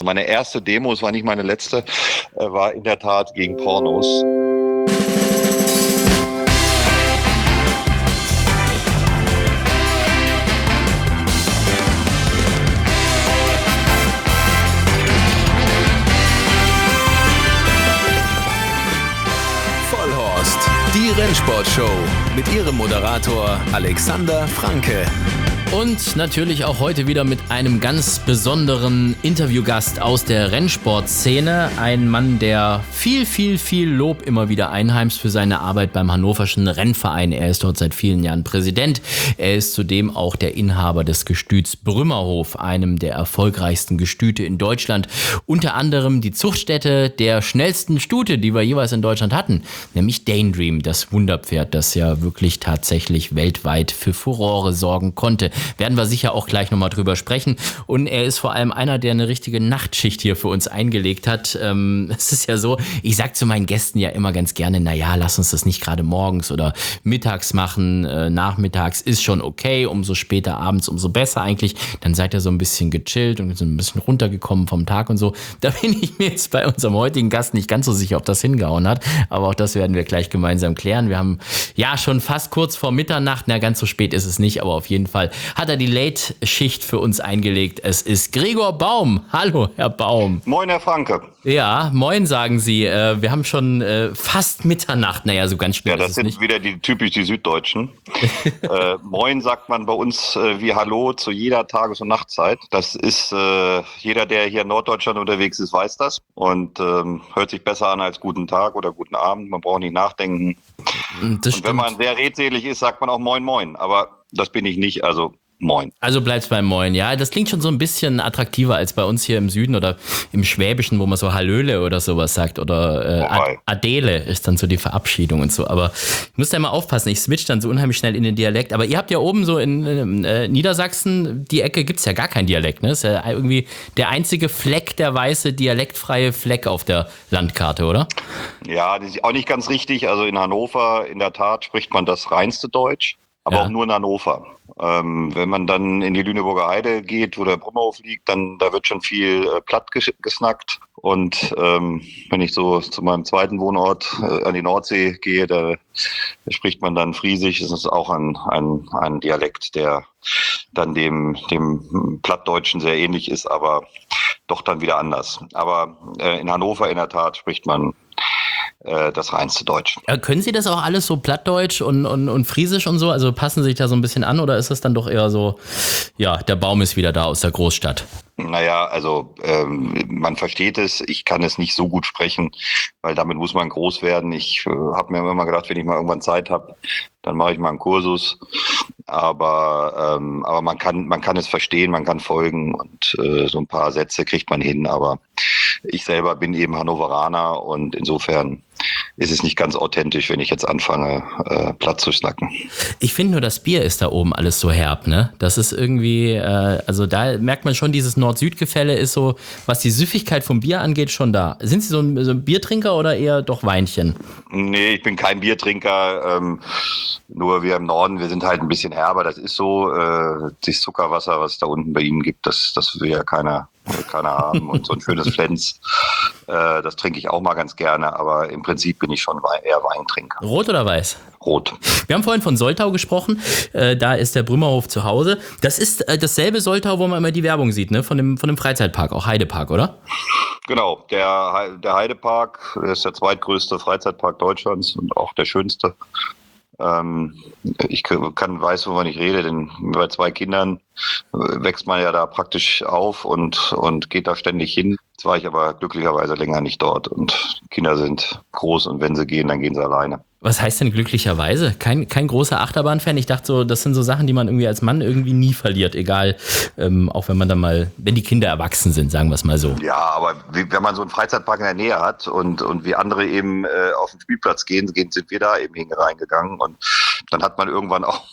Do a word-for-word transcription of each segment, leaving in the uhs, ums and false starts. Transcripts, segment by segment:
Meine erste Demo, es war nicht meine letzte, war in der Tat gegen Pornos. Vollhorst, die Rennsportshow mit ihrem Moderator Alexander Franke. Und natürlich auch heute wieder mit einem ganz besonderen Interviewgast aus der Rennsportszene. Ein Mann, der viel, viel, viel Lob immer wieder einheimst für seine Arbeit beim Hannoverschen Rennverein. Er ist dort seit vielen Jahren Präsident. Er ist zudem auch der Inhaber des Gestüts Brümmerhof, einem der erfolgreichsten Gestüte in Deutschland. Unter anderem die Zuchtstätte der schnellsten Stute, die wir jeweils in Deutschland hatten, nämlich Daydream, das Wunderpferd, das ja wirklich tatsächlich weltweit für Furore sorgen konnte. Werden wir sicher auch gleich nochmal drüber sprechen. Und er ist vor allem einer, der eine richtige Nachtschicht hier für uns eingelegt hat. Ähm, es ist ja so, ich sag zu meinen Gästen ja immer ganz gerne, naja, lass uns das nicht gerade morgens oder mittags machen. Äh, nachmittags ist schon okay, umso später abends, umso besser eigentlich. Dann seid ihr so ein bisschen gechillt und so ein bisschen runtergekommen vom Tag und so. Da bin ich mir jetzt bei unserem heutigen Gast nicht ganz so sicher, ob das hingehauen hat. Aber auch das werden wir gleich gemeinsam klären. Wir haben ja schon fast kurz vor Mitternacht, na ganz so spät ist es nicht, aber auf jeden Fall hat er die Late-Schicht für uns eingelegt. Es ist Gregor Baum. Hallo, Herr Baum. Moin, Herr Franke. Ja, moin, sagen Sie. Äh, wir haben schon äh, fast Mitternacht. Naja, so ganz spät Ja, das ist es sind nicht. wieder die typisch die Süddeutschen. äh, moin sagt man bei uns äh, wie Hallo zu jeder Tages- und Nachtzeit. Das ist, äh, jeder, der hier in Norddeutschland unterwegs ist, weiß das. Und ähm, hört sich besser an als guten Tag oder guten Abend. Man braucht nicht nachdenken. Das und wenn man sehr redselig ist, sagt man auch Moin, Moin. Aber das bin ich nicht, also Moin. Also bleibt's beim Moin, ja. Das klingt schon so ein bisschen attraktiver als bei uns hier im Süden oder im Schwäbischen, wo man so Hallöle oder sowas sagt. Oder äh, Ad- Adele ist dann so die Verabschiedung und so. Aber ich muss da mal aufpassen, ich switch dann so unheimlich schnell in den Dialekt. Aber ihr habt ja oben so in, in äh, Niedersachsen, die Ecke gibt's ja gar keinen Dialekt, ne? Ist ja irgendwie der einzige Fleck, der weiße, dialektfreie Fleck auf der Landkarte, oder? Ja, das ist auch nicht ganz richtig. Also in Hannover, in der Tat, spricht man das reinste Deutsch. Aber Ja. auch nur in Hannover. Ähm, wenn man dann in die Lüneburger Heide geht, wo der Brümmerhof liegt, dann da wird schon viel äh, platt ges- gesnackt. Und ähm, wenn ich so zu meinem zweiten Wohnort äh, an die Nordsee gehe, da, da spricht man dann Friesisch. Das ist auch ein, ein, ein Dialekt, der dann dem, dem Plattdeutschen sehr ähnlich ist, aber doch dann wieder anders. Aber äh, in Hannover in der Tat spricht man das reinste Deutsch. Ja, können Sie das auch alles so Plattdeutsch und, und, und Friesisch und so? Also passen Sie sich da so ein bisschen an oder ist das dann doch eher so, ja, der Baum ist wieder da aus der Großstadt? Naja, also ähm, man versteht es, ich kann es nicht so gut sprechen, weil damit muss man groß werden. Ich äh, habe mir immer gedacht, wenn ich mal irgendwann Zeit habe, dann mache ich mal einen Kursus. Aber ähm, aber man kann man kann es verstehen, man kann folgen und äh, so ein paar Sätze kriegt man hin. Aber ich selber bin eben Hannoveraner und insofern ist es nicht ganz authentisch, wenn ich jetzt anfange, äh, platt zu snacken. Ich finde nur, das Bier ist da oben alles so herb, ne? Das ist irgendwie, äh, also da merkt man schon, dieses Nord-Süd-Gefälle ist so, was die Süffigkeit vom Bier angeht, schon da. Sind Sie so ein, so ein Biertrinker oder eher doch Weinchen? Nee, ich bin kein Biertrinker, ähm, nur wir im Norden, wir sind halt ein bisschen herber, das ist so, äh, das Zuckerwasser, was es da unten bei Ihnen gibt, das, das will ja keiner, keiner haben und so ein schönes Flens, äh, das trinke ich auch mal ganz gerne, aber im Prinzip bin ich schon eher Weintrinker. Rot oder weiß? Rot. Wir haben vorhin von Soltau gesprochen, äh, da ist der Brümmerhof zu Hause. Das ist äh, dasselbe Soltau, wo man immer die Werbung sieht, ne? Von dem, von dem Freizeitpark, auch Heidepark, oder? Genau, der, der Heidepark ist der zweitgrößte Freizeitpark Deutschlands und auch der schönste. Ähm, ich kann, weiß, wovon ich rede, denn bei zwei Kindern wächst man ja da praktisch auf und, und geht da ständig hin. Jetzt war ich aber glücklicherweise länger nicht dort und Kinder sind groß und wenn sie gehen, dann gehen sie alleine. Was heißt denn glücklicherweise? Kein, kein großer Achterbahn-Fan. Ich dachte so, das sind so Sachen, die man irgendwie als Mann irgendwie nie verliert. Egal, ähm, auch wenn man dann mal, wenn die Kinder erwachsen sind, sagen wir es mal so. Ja, aber wie, wenn man so einen Freizeitpark in der Nähe hat und, und wie andere eben äh, auf den Spielplatz gehen, gehen, sind wir da eben hingereingegangen. Und dann hat man irgendwann auch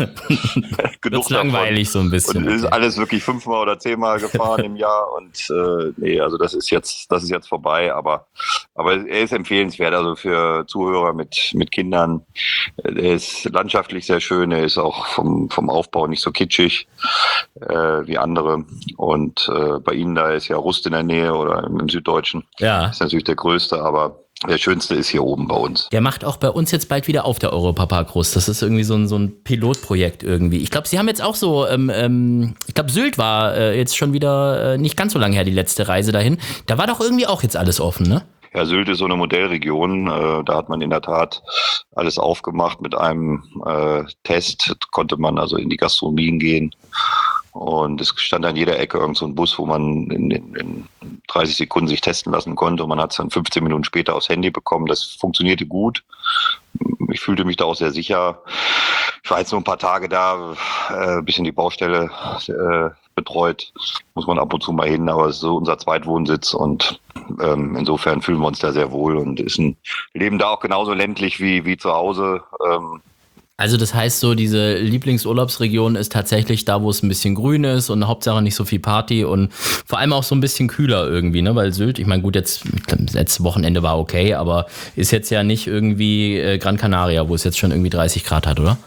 genug langweilig davon. so ein bisschen. Und ist okay. alles wirklich fünfmal oder zehnmal gefahren im Jahr und äh, nee, also das ist jetzt, das ist jetzt vorbei, aber aber er ist empfehlenswert, also für Zuhörer mit mit Kindern. Er ist landschaftlich sehr schön, er ist auch vom vom Aufbau nicht so kitschig äh, wie andere und äh, bei Ihnen da ist ja Rust in der Nähe oder im, im Süddeutschen. Ja. Ist natürlich der größte, aber der schönste ist hier oben bei uns. Der macht auch bei uns jetzt bald wieder auf, der Europapark Rust. Das ist irgendwie so ein, so ein Pilotprojekt irgendwie. Ich glaube, Sie haben jetzt auch so, ähm, ähm, ich glaube, Sylt war äh, jetzt schon wieder äh, nicht ganz so lange her, die letzte Reise dahin. Da war doch irgendwie auch jetzt alles offen, ne? Ja, Sylt ist so eine Modellregion. Äh, da hat man in der Tat alles aufgemacht. Mit einem äh, Test konnte man also in die Gastronomien gehen. Und es stand an jeder Ecke irgend so ein Bus, wo man in, in, in dreißig Sekunden sich testen lassen konnte. Und man hat es dann fünfzehn Minuten später aufs Handy bekommen. Das funktionierte gut. Ich fühlte mich da auch sehr sicher. Ich war jetzt nur ein paar Tage da, äh, ein bisschen die Baustelle äh, betreut. Muss man ab und zu mal hin, aber es ist so unser Zweitwohnsitz und ähm, insofern fühlen wir uns da sehr wohl und ist ein Leben da auch genauso ländlich wie, wie zu Hause. Ähm, Also das heißt so, diese Lieblingsurlaubsregion ist tatsächlich da, wo es ein bisschen grün ist und Hauptsache nicht so viel Party und vor allem auch so ein bisschen kühler irgendwie, ne? Weil Sylt, ich meine gut, jetzt letztes Wochenende war okay, aber ist jetzt ja nicht irgendwie äh, Gran Canaria, wo es jetzt schon irgendwie dreißig Grad hat, oder?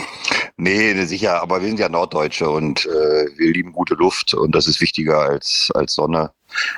Nee, sicher, aber wir sind ja Norddeutsche und äh, wir lieben gute Luft und das ist wichtiger als, als Sonne.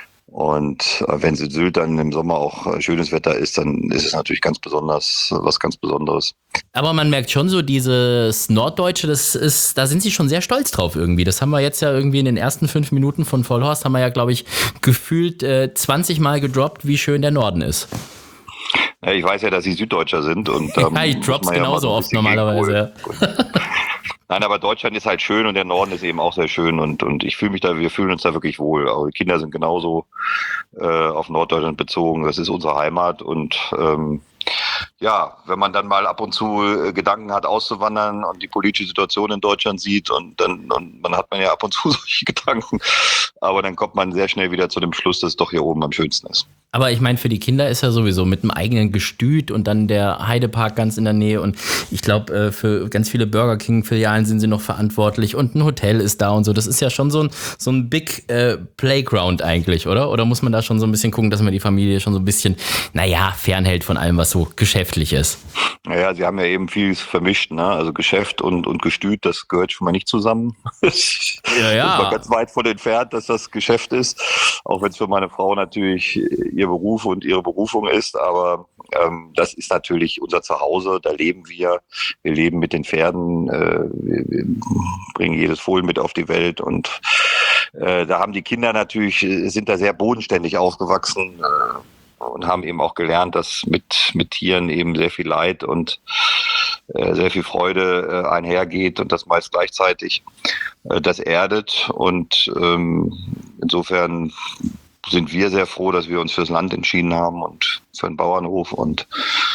Und äh, wenn Sylt dann im Sommer auch äh, schönes Wetter ist, dann ist es natürlich ganz besonders, was ganz Besonderes. Aber man merkt schon so, dieses Norddeutsche, das ist, da sind sie schon sehr stolz drauf irgendwie. Das haben wir jetzt ja irgendwie in den ersten fünf Minuten von Vollhorst, haben wir ja, glaube ich, gefühlt äh, zwanzig Mal gedroppt, wie schön der Norden ist. Ja, ich weiß ja, dass Sie Süddeutscher sind. Und, ähm, ja, ich dropp's genauso ja oft normalerweise. Nein, aber Deutschland ist halt schön und der Norden ist eben auch sehr schön und, und ich fühle mich da, wir fühlen uns da wirklich wohl. Aber die Kinder sind genauso äh, auf Norddeutschland bezogen. Das ist unsere Heimat und ähm, ja, wenn man dann mal ab und zu äh, Gedanken hat, auszuwandern und die politische Situation in Deutschland sieht und dann und man hat man ja ab und zu solche Gedanken, aber dann kommt man sehr schnell wieder zu dem Schluss, dass es doch hier oben am schönsten ist. Aber ich meine, für die Kinder ist ja sowieso mit einem eigenen Gestüt und dann der Heidepark ganz in der Nähe und ich glaube, äh, für ganz viele Burger King-Filialen sind sie noch verantwortlich und ein Hotel ist da und so. Das ist ja schon so ein, so ein Big äh, Playground eigentlich, oder? Oder muss man da schon so ein bisschen gucken, dass man die Familie schon so ein bisschen, naja, fernhält von allem, was so geschäftlich ist? Naja, sie haben ja eben vieles vermischt, ne? Also Geschäft und, und Gestüt, das gehört schon mal nicht zusammen. Ja, ja. Ich war ganz weit von entfernt, dass das Geschäft ist, auch wenn es für meine Frau natürlich ihr Beruf und ihre Berufung ist, aber ähm, das ist natürlich unser Zuhause, da leben wir, wir leben mit den Pferden, äh, wir, wir bringen jedes Fohlen mit auf die Welt und äh, da haben die Kinder natürlich, sind da sehr bodenständig aufgewachsen, äh, und haben eben auch gelernt, dass mit, mit Tieren eben sehr viel Leid und äh, sehr viel Freude äh, einhergeht und das meist gleichzeitig. Äh, das erdet und ähm, insofern sind wir sehr froh, dass wir uns fürs Land entschieden haben und für den Bauernhof und,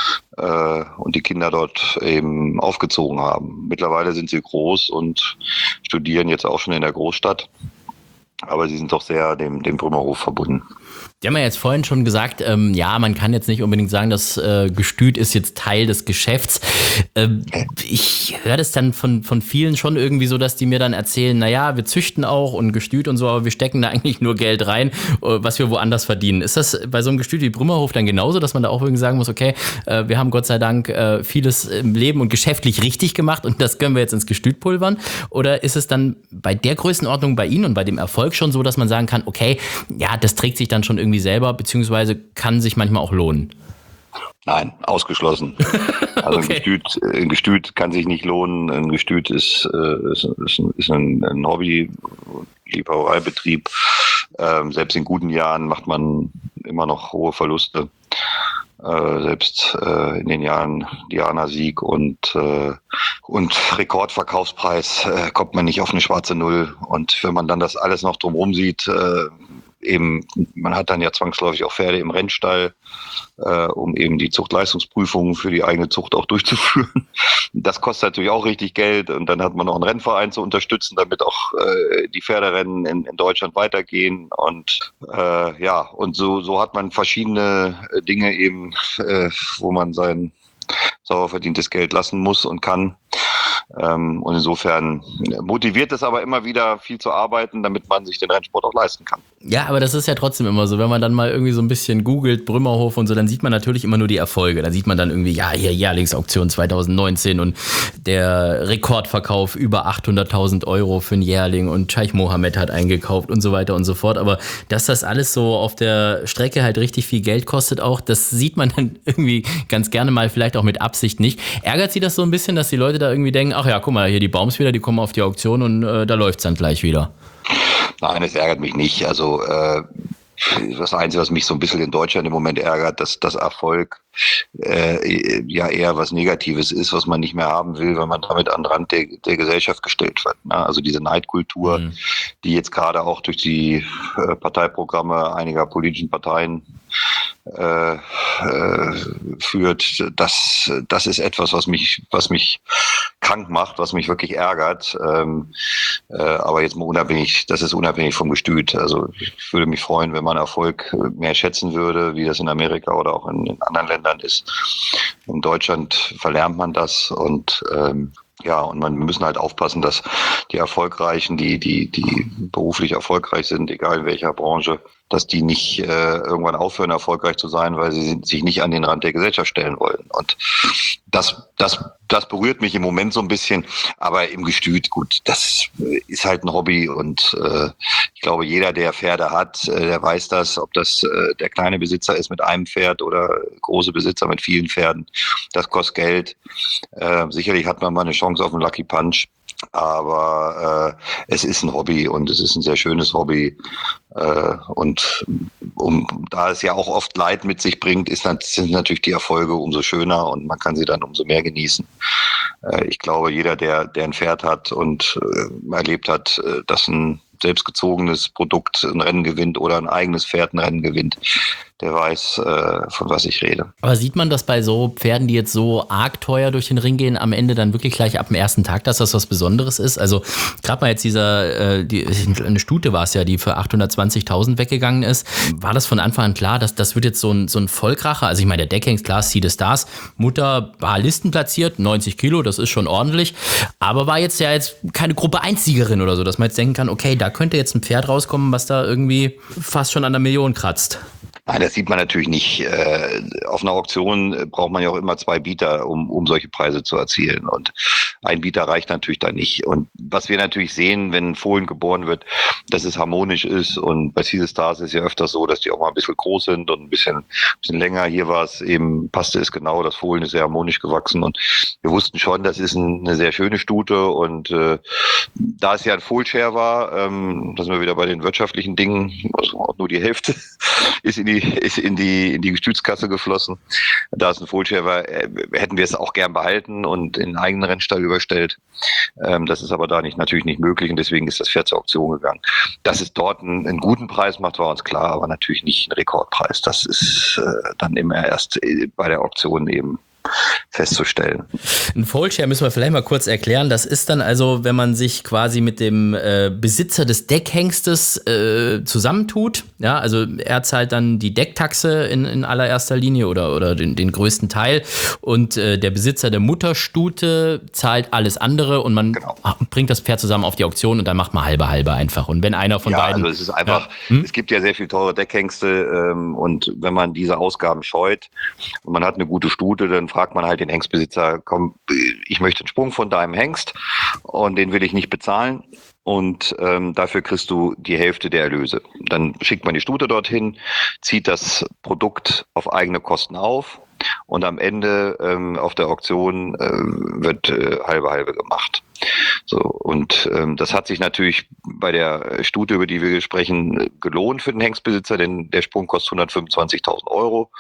äh, und die Kinder dort eben aufgezogen haben. Mittlerweile sind sie groß und studieren jetzt auch schon in der Großstadt, aber sie sind doch sehr dem, dem Brümmerhof verbunden. Die haben ja jetzt vorhin schon gesagt, ähm, ja, man kann jetzt nicht unbedingt sagen, das äh, Gestüt ist jetzt Teil des Geschäfts. Ähm, ich höre das dann von, von vielen schon irgendwie so, dass die mir dann erzählen, naja, wir züchten auch und Gestüt und so, aber wir stecken da eigentlich nur Geld rein, was wir woanders verdienen. Ist das bei so einem Gestüt wie Brümmerhof dann genauso, dass man da auch irgendwie sagen muss, okay, äh, wir haben Gott sei Dank äh, vieles im Leben und geschäftlich richtig gemacht und das können wir jetzt ins Gestüt pulvern? Oder ist es dann bei der Größenordnung bei Ihnen und bei dem Erfolg schon so, dass man sagen kann, okay, ja, das trägt sich dann schon irgendwie selber, beziehungsweise kann sich manchmal auch lohnen? Nein, ausgeschlossen. Also okay. ein, Gestüt, ein Gestüt kann sich nicht lohnen. Ein Gestüt ist, äh, ist, ist, ein, ist ein, ein Hobby, Liebhabereibetrieb. Ähm, selbst in guten Jahren macht man immer noch hohe Verluste. Äh, selbst äh, in den Jahren Diana-Sieg und, äh, und Rekordverkaufspreis äh, kommt man nicht auf eine schwarze Null. Und wenn man dann das alles noch drumherum sieht, äh, eben, man hat dann ja zwangsläufig auch Pferde im Rennstall, äh, um eben die Zuchtleistungsprüfungen für die eigene Zucht auch durchzuführen. Das kostet natürlich auch richtig Geld und dann hat man noch einen Rennverein zu unterstützen, damit auch äh, die Pferderennen in, in Deutschland weitergehen und äh, ja, und so, so hat man verschiedene Dinge eben, äh, wo man sein sauer verdientes Geld lassen muss und kann. Ähm, und insofern motiviert es aber immer wieder, viel zu arbeiten, damit man sich den Rennsport auch leisten kann. Ja, aber das ist ja trotzdem immer so, wenn man dann mal irgendwie so ein bisschen googelt, Brümmerhof und so, dann sieht man natürlich immer nur die Erfolge. Dann sieht man dann irgendwie, ja, hier Jährlingsauktion zwanzig neunzehn und der Rekordverkauf über achthunderttausend Euro für einen Jährling und Scheich Mohammed hat eingekauft und so weiter und so fort. Aber dass das alles so auf der Strecke halt richtig viel Geld kostet auch, das sieht man dann irgendwie ganz gerne mal, vielleicht auch mit Absicht nicht. Ärgert Sie das so ein bisschen, dass die Leute da irgendwie denken, ach ja, guck mal, hier die Baums wieder, die kommen auf die Auktion und äh, da läuft's dann gleich wieder? Nein, es ärgert mich nicht. Also äh, das Einzige, was mich so ein bisschen in Deutschland im Moment ärgert, dass das Erfolg äh, ja eher was Negatives ist, was man nicht mehr haben will, wenn man damit an den Rand der, der Gesellschaft gestellt wird. Ne? Also diese Neidkultur, mhm. die jetzt gerade auch durch die äh, Parteiprogramme einiger politischen Parteien Äh, äh, führt, das, das ist etwas, was mich, was mich krank macht, was mich wirklich ärgert. Ähm, äh, aber jetzt mal unabhängig, das ist unabhängig vom Gestüt. Also ich würde mich freuen, wenn man Erfolg mehr schätzen würde, wie das in Amerika oder auch in, in anderen Ländern ist. In Deutschland verlernt man das und ähm, ja, und man, wir müssen halt aufpassen, dass die Erfolgreichen, die, die, die beruflich erfolgreich sind, egal in welcher Branche, dass die nicht äh, irgendwann aufhören, erfolgreich zu sein, weil sie sich nicht an den Rand der Gesellschaft stellen wollen. Und das, das, das berührt mich im Moment so ein bisschen, aber im Gestüt, gut, das ist halt ein Hobby und äh, ich glaube, jeder, der Pferde hat, äh, der weiß das, ob das äh, der kleine Besitzer ist mit einem Pferd oder große Besitzer mit vielen Pferden, das kostet Geld. Äh, sicherlich hat man mal eine Chance auf einen Lucky Punch, aber äh, es ist ein Hobby und es ist ein sehr schönes Hobby. Äh, und um, da es ja auch oft Leid mit sich bringt, ist, sind natürlich die Erfolge umso schöner und man kann sie dann umso mehr genießen. Äh, ich glaube, jeder, der, der ein Pferd hat und äh, erlebt hat, äh, dass ein selbstgezogenes Produkt ein Rennen gewinnt oder ein eigenes Pferd ein Rennen gewinnt, der weiß, äh, von was ich rede. Aber sieht man das bei so Pferden, die jetzt so arg teuer durch den Ring gehen, am Ende dann wirklich gleich ab dem ersten Tag, dass das was Besonderes ist? Also gerade mal jetzt dieser, äh, die, eine Stute war es ja, die für achthundertzwanzigtausend weggegangen ist. War das von Anfang an klar, dass das wird jetzt so ein, so ein Vollkracher? Also ich meine, der Deckhengst, klar, Sea the Stars, Mutter war listenplatziert, neunzig Kilo, das ist schon ordentlich, aber war jetzt ja jetzt keine Gruppe eins Siegerin oder so, dass man jetzt denken kann, okay, da könnte jetzt ein Pferd rauskommen, was da irgendwie fast schon an der Million kratzt. Nein, das sieht man natürlich nicht. Auf einer Auktion braucht man ja auch immer zwei Bieter, um, um solche Preise zu erzielen. Und ein Bieter reicht natürlich da nicht. Und was wir natürlich sehen, wenn ein Fohlen geboren wird, dass es harmonisch ist. Und bei Sea the Stars ist ja öfters so, dass die auch mal ein bisschen groß sind und ein bisschen, ein bisschen länger. Hier war es eben, passte es genau, das Fohlen ist sehr harmonisch gewachsen. Und wir wussten schon, das ist eine sehr schöne Stute. Und äh, da es ja ein Fohlshare war, ähm, da sind wir wieder bei den wirtschaftlichen Dingen, also auch nur die Hälfte ist in die ist in die in die Gestütskasse geflossen. Da es ein Fohlshare war, hätten wir es auch gern behalten und in einen eigenen Rennstall überstellt. Ähm, das ist aber da nicht natürlich nicht möglich und deswegen ist das Pferd zur Auktion gegangen. Dass es dort einen, einen guten Preis macht, war uns klar, aber natürlich nicht ein Rekordpreis. Das ist äh, dann immer erst bei der Auktion eben festzustellen. Ein Fohlshare müssen wir vielleicht mal kurz erklären. Das ist dann also, wenn man sich quasi mit dem äh, Besitzer des Deckhengstes äh, zusammentut. Ja, also er zahlt dann die Decktaxe in, in allererster Linie oder, oder den, den größten Teil und äh, der Besitzer der Mutterstute zahlt alles andere und man genau. bringt das Pferd zusammen auf die Auktion und dann macht man halbe halbe einfach. Und wenn einer von ja, beiden... Also es ist einfach, ja. hm? es gibt ja sehr viel teure Deckhengste ähm, und wenn man diese Ausgaben scheut und man hat eine gute Stute, dann fragt man halt den Hengstbesitzer, komm, ich möchte einen Sprung von deinem Hengst und den will ich nicht bezahlen und ähm, dafür kriegst du die Hälfte der Erlöse. Dann schickt man die Stute dorthin, zieht das Produkt auf eigene Kosten auf und am Ende ähm, auf der Auktion äh, wird äh, halbe halbe gemacht. So, und ähm, das hat sich natürlich bei der Stute, über die wir sprechen, gelohnt für den Hengstbesitzer, denn der Sprung kostet hundertfünfundzwanzigtausend Euro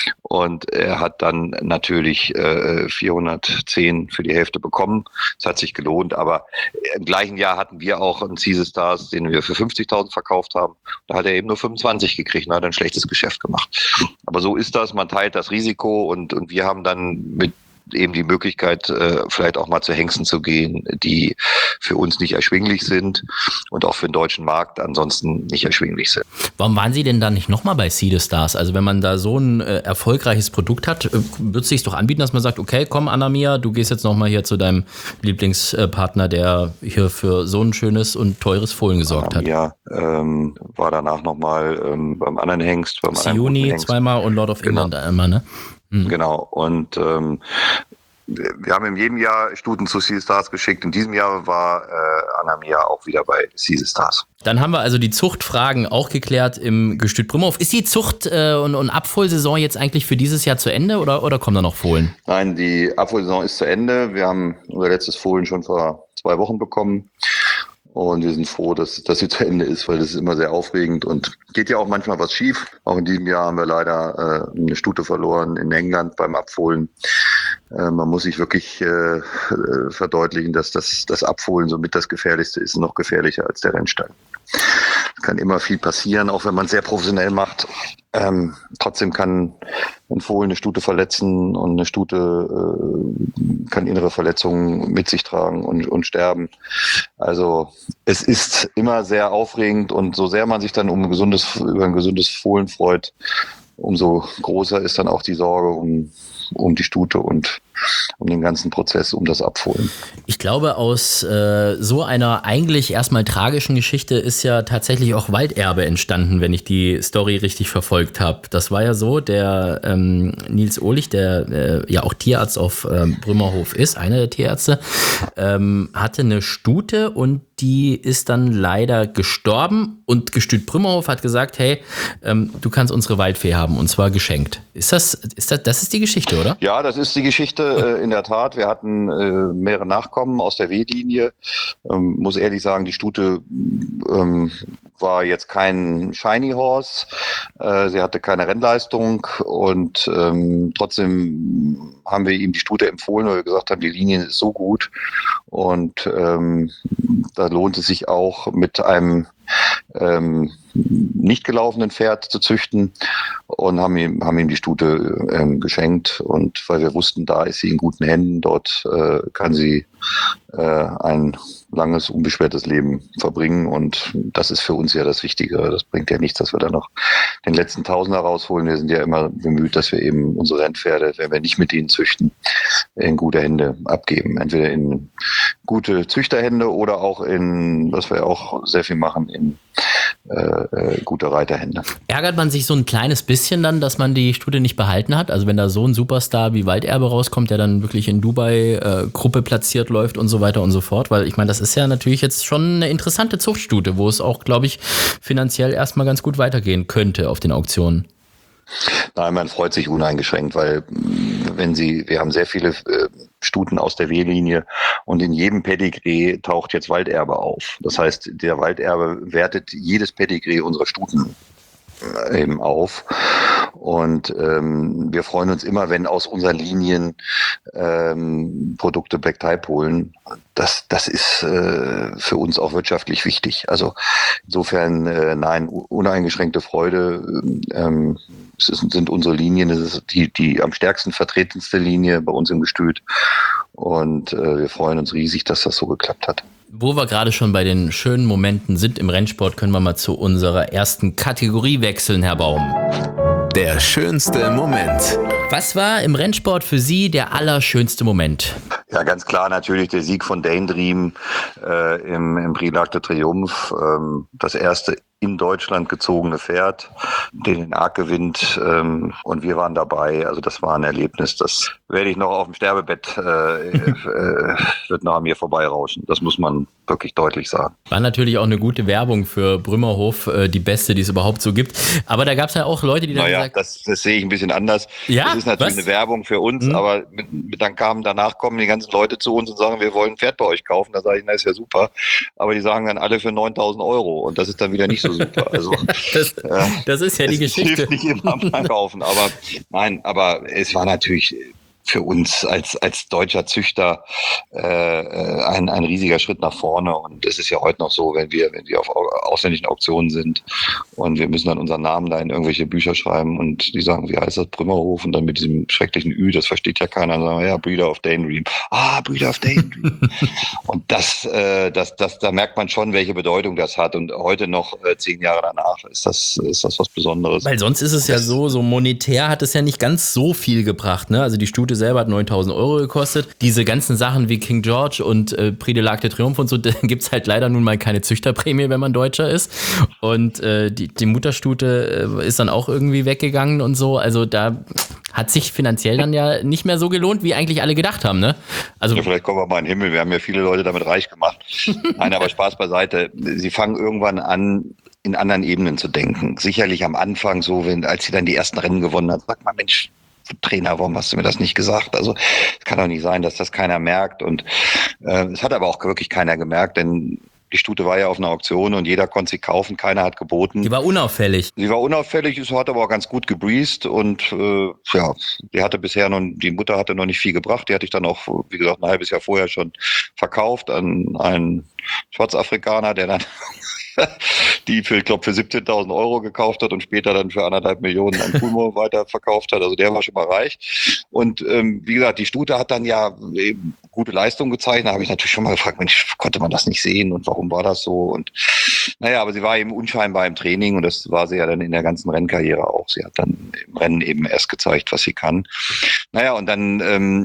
und er hat dann natürlich äh, vierhundertzehn für die Hälfte bekommen. Das hat sich gelohnt, aber im gleichen Jahr hatten wir auch einen Sea the Stars, den wir für fünfzigtausend verkauft haben. Da hat er eben nur fünfundzwanzig gekriegt und hat ein schlechtes Geschäft gemacht. Aber so ist das, man teilt das Risiko und, und wir haben dann mit eben die Möglichkeit, äh, vielleicht auch mal zu Hengsten zu gehen, die für uns nicht erschwinglich sind und auch für den deutschen Markt ansonsten nicht erschwinglich sind. Warum waren Sie denn dann nicht nochmal bei Sea the Stars? Also wenn man da so ein äh, erfolgreiches Produkt hat, äh, wird es sich doch anbieten, dass man sagt, okay, komm Anna-Mia, du gehst jetzt nochmal hier zu deinem Lieblingspartner, der hier für so ein schönes und teures Fohlen gesorgt hat. Ja, ähm, war danach nochmal ähm, beim anderen Hengst, beim anderen Sioni zweimal und Lord of Genau. England einmal, ne? Mhm. Genau, und ähm, wir haben in jedem Jahr Stuten zu Sea the Stars geschickt. In diesem Jahr war äh, Anna-Mia auch wieder bei Sea the Stars. Dann haben wir also die Zuchtfragen auch geklärt im Gestüt Brümmerhof. Ist die Zucht- äh, und, und Abfohlsaison jetzt eigentlich für dieses Jahr zu Ende oder, oder kommen da noch Fohlen? Nein, die Abfohlsaison ist zu Ende. Wir haben unser letztes Fohlen schon vor zwei Wochen bekommen. Und wir sind froh, dass, dass sie zu Ende ist, weil das ist immer sehr aufregend und geht ja auch manchmal was schief. Auch in diesem Jahr haben wir leider äh, eine Stute verloren in England beim Abfohlen. Äh, man muss sich wirklich äh, verdeutlichen, dass das, das Abfohlen somit das Gefährlichste ist, noch gefährlicher als der Rennstall. Es kann immer viel passieren, auch wenn man es sehr professionell macht. Ähm, trotzdem kann ein Fohlen eine Stute verletzen und eine Stute äh, kann innere Verletzungen mit sich tragen und, und sterben. Also es ist immer sehr aufregend und so sehr man sich dann um ein gesundes, über ein gesundes Fohlen freut, umso größer ist dann auch die Sorge um, um die Stute und um den ganzen Prozess, um das Abfohlen. Ich glaube, aus äh, so einer eigentlich erstmal tragischen Geschichte ist ja tatsächlich auch Walderbe entstanden, wenn ich die Story richtig verfolgt habe. Das war ja so, der ähm, Nils Ohlich, der äh, ja auch Tierarzt auf ähm, Brümmerhof ist, einer der Tierärzte, ähm, hatte eine Stute und die ist dann leider gestorben und Gestüt Brümmerhof hat gesagt, hey, ähm, du kannst unsere Waldfee haben und zwar geschenkt. Ist das, ist das, das ist die Geschichte, oder? Ja, das ist die Geschichte. In der Tat, wir hatten äh, mehrere Nachkommen aus der W-Linie. Ähm, muss ehrlich sagen, die Stute ähm, war jetzt kein Shiny Horse. Äh, sie hatte keine Rennleistung und ähm, trotzdem haben wir ihm die Stute empfohlen, weil wir gesagt haben, die Linie ist so gut und ähm, da lohnt es sich auch mit einem ähm, nicht gelaufenen Pferd zu züchten und haben ihm, haben ihm die Stute ähm, geschenkt und weil wir wussten, da ist sie in guten Händen, dort äh, kann sie äh, ein langes, unbeschwertes Leben verbringen und das ist für uns ja das Wichtige. Das bringt ja nichts, dass wir da noch den letzten Tausender rausholen. Wir sind ja immer bemüht, dass wir eben unsere Rennpferde, wenn wir nicht mit ihnen züchten, in gute Hände abgeben. Entweder in gute Züchterhände oder auch in, was wir auch sehr viel machen, in äh, gute Reiterhände. Ärgert man sich so ein kleines bisschen dann, dass man die Stute nicht behalten hat? Also wenn da so ein Superstar wie Walderbe rauskommt, der dann wirklich in Dubai äh, Gruppe platziert läuft und so weiter und so fort, weil ich meine, das ist ja natürlich jetzt schon eine interessante Zuchtstute, wo es auch, glaube ich, finanziell erstmal ganz gut weitergehen könnte auf den Auktionen. Nein, man freut sich uneingeschränkt, weil wenn Sie, wir haben sehr viele äh, Stuten aus der W-Linie und in jedem Pedigree taucht jetzt Walderbe auf. Das heißt, der Walderbe wertet jedes Pedigree unserer Stuten äh, eben auf. Und ähm, wir freuen uns immer, wenn aus unseren Linien ähm, Produkte Black Type holen. Das, das ist äh, für uns auch wirtschaftlich wichtig. Also insofern, äh, nein, uneingeschränkte Freude. Ähm, es ist, sind unsere Linien, es ist die, die am stärksten vertretendste Linie bei uns im Gestüt. Und äh, wir freuen uns riesig, dass das so geklappt hat. Wo wir gerade schon bei den schönen Momenten sind im Rennsport, können wir mal zu unserer ersten Kategorie wechseln, Herr Baum. Der schönste Moment. Was war im Rennsport für Sie der allerschönste Moment? Ja, ganz klar natürlich der Sieg von Daydream äh, im, im Prix d'Arc de Triomphe. Ähm, das erste in Deutschland gezogene Pferd, den den Arc gewinnt ähm, und wir waren dabei. Also das war ein Erlebnis, das werde ich noch auf dem Sterbebett, äh, äh, wird noch an mir vorbeirauschen. Das muss man wirklich deutlich sagen. War natürlich auch eine gute Werbung für Brümmerhof, äh, die beste, die es überhaupt so gibt. Aber da gab es ja auch Leute, die dann naja, gesagt das, das sehe ich ein bisschen anders. Ja? Das ist natürlich Was? eine Werbung für uns, hm. aber mit, mit, dann kamen danach kommen die ganzen Leute zu uns und sagen, wir wollen ein Pferd bei euch kaufen. Da sage ich, na ist ja super. Aber die sagen dann alle für neuntausend Euro und das ist dann wieder nicht so super. Also das, äh, das ist ja die Geschichte. Hilft nicht immer beim Kaufen, aber nein, aber es war natürlich für uns als als deutscher Züchter äh, ein ein riesiger Schritt nach vorne. Und es ist ja heute noch so, wenn wir wenn wir auf ausländischen Auktionen sind und wir müssen dann unseren Namen da in irgendwelche Bücher schreiben und die sagen, wie heißt das, Brümmerhof, und dann mit diesem schrecklichen Ü, das versteht ja keiner, und sagen, ja, Breeder of Daydream. Ah, Breeder of Daydream. Und das, äh, das, das, da merkt man schon, welche Bedeutung das hat. Und heute noch, äh, zehn Jahre danach, ist das, ist das was Besonderes. Weil sonst ist es ja so, so monetär hat es ja nicht ganz so viel gebracht, ne? Also die Stute selber hat neuntausend Euro gekostet. Diese ganzen Sachen wie King George und äh, Prix de l'Arc de Triomphe und so, da gibt's halt leider nun mal keine Züchterprämie, wenn man Deutscher ist. Und äh, die, die Mutterstute äh, ist dann auch irgendwie weggegangen und so. Also da hat sich finanziell dann ja nicht mehr so gelohnt, wie eigentlich alle gedacht haben, ne? Also ja, vielleicht kommen wir mal in den Himmel. Wir haben ja viele Leute damit reich gemacht. Nein, aber Spaß beiseite. Sie fangen irgendwann an, in anderen Ebenen zu denken. Sicherlich am Anfang so, wenn, als sie dann die ersten Rennen gewonnen hat, sagt man, Mensch, Trainer, warum hast du mir das nicht gesagt? Also es kann doch nicht sein, dass das keiner merkt. Und äh, es hat aber auch wirklich keiner gemerkt, denn die Stute war ja auf einer Auktion und jeder konnte sie kaufen, keiner hat geboten. Die war unauffällig. Sie war unauffällig, es hat aber auch ganz gut gebreezed und äh, ja, die hatte bisher noch, die Mutter hatte noch nicht viel gebracht, die hatte ich dann auch, wie gesagt, ein halbes Jahr vorher schon verkauft an einen Schwarzafrikaner, der dann die für, ich glaube, für siebzehntausend Euro gekauft hat und später dann für anderthalb Millionen an Pulmo weiterverkauft hat. Also der war schon mal reich. Und ähm, wie gesagt, die Stute hat dann ja eben gute Leistung gezeigt. Da habe ich natürlich schon mal gefragt, Mensch, konnte man das nicht sehen und warum war das so? Und naja, aber sie war eben unscheinbar im Training und das war sie ja dann in der ganzen Rennkarriere auch. Sie hat dann im Rennen eben erst gezeigt, was sie kann. Naja, und dann,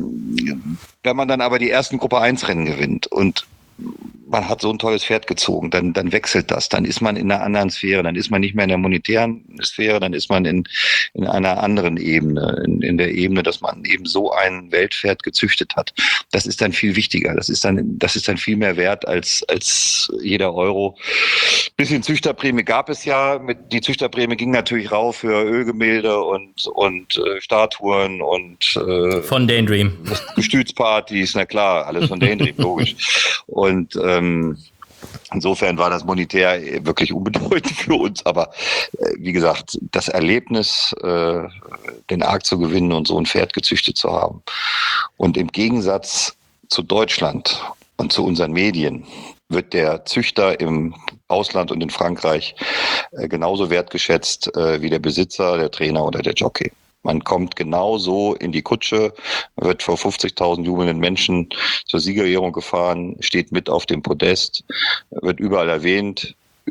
ähm, wenn man dann aber die ersten Gruppe eins Rennen gewinnt und man hat so ein tolles Pferd gezogen, dann, dann wechselt das, dann ist man in einer anderen Sphäre, dann ist man nicht mehr in der monetären Sphäre, dann ist man in, in einer anderen Ebene, in, in der Ebene, dass man eben so ein Weltpferd gezüchtet hat. Das ist dann viel wichtiger, das ist dann, das ist dann viel mehr wert als, als jeder Euro. Bisschen Züchterprämie gab es ja, mit, die Züchterprämie ging natürlich rauf für Ölgemälde und, und äh, Statuen und äh, von Daydream. Gestützpartys, na klar, alles von Daydream, logisch. Und ähm, insofern war das monetär wirklich unbedeutend für uns. Aber äh, wie gesagt, das Erlebnis, äh, den Arc zu gewinnen und so ein Pferd gezüchtet zu haben. Und im Gegensatz zu Deutschland und zu unseren Medien wird der Züchter im Ausland und in Frankreich äh, genauso wertgeschätzt äh, wie der Besitzer, der Trainer oder der Jockey. Man kommt genauso in die Kutsche, wird vor fünfzigtausend jubelnden Menschen zur Siegerehrung gefahren, steht mit auf dem Podest, wird überall erwähnt.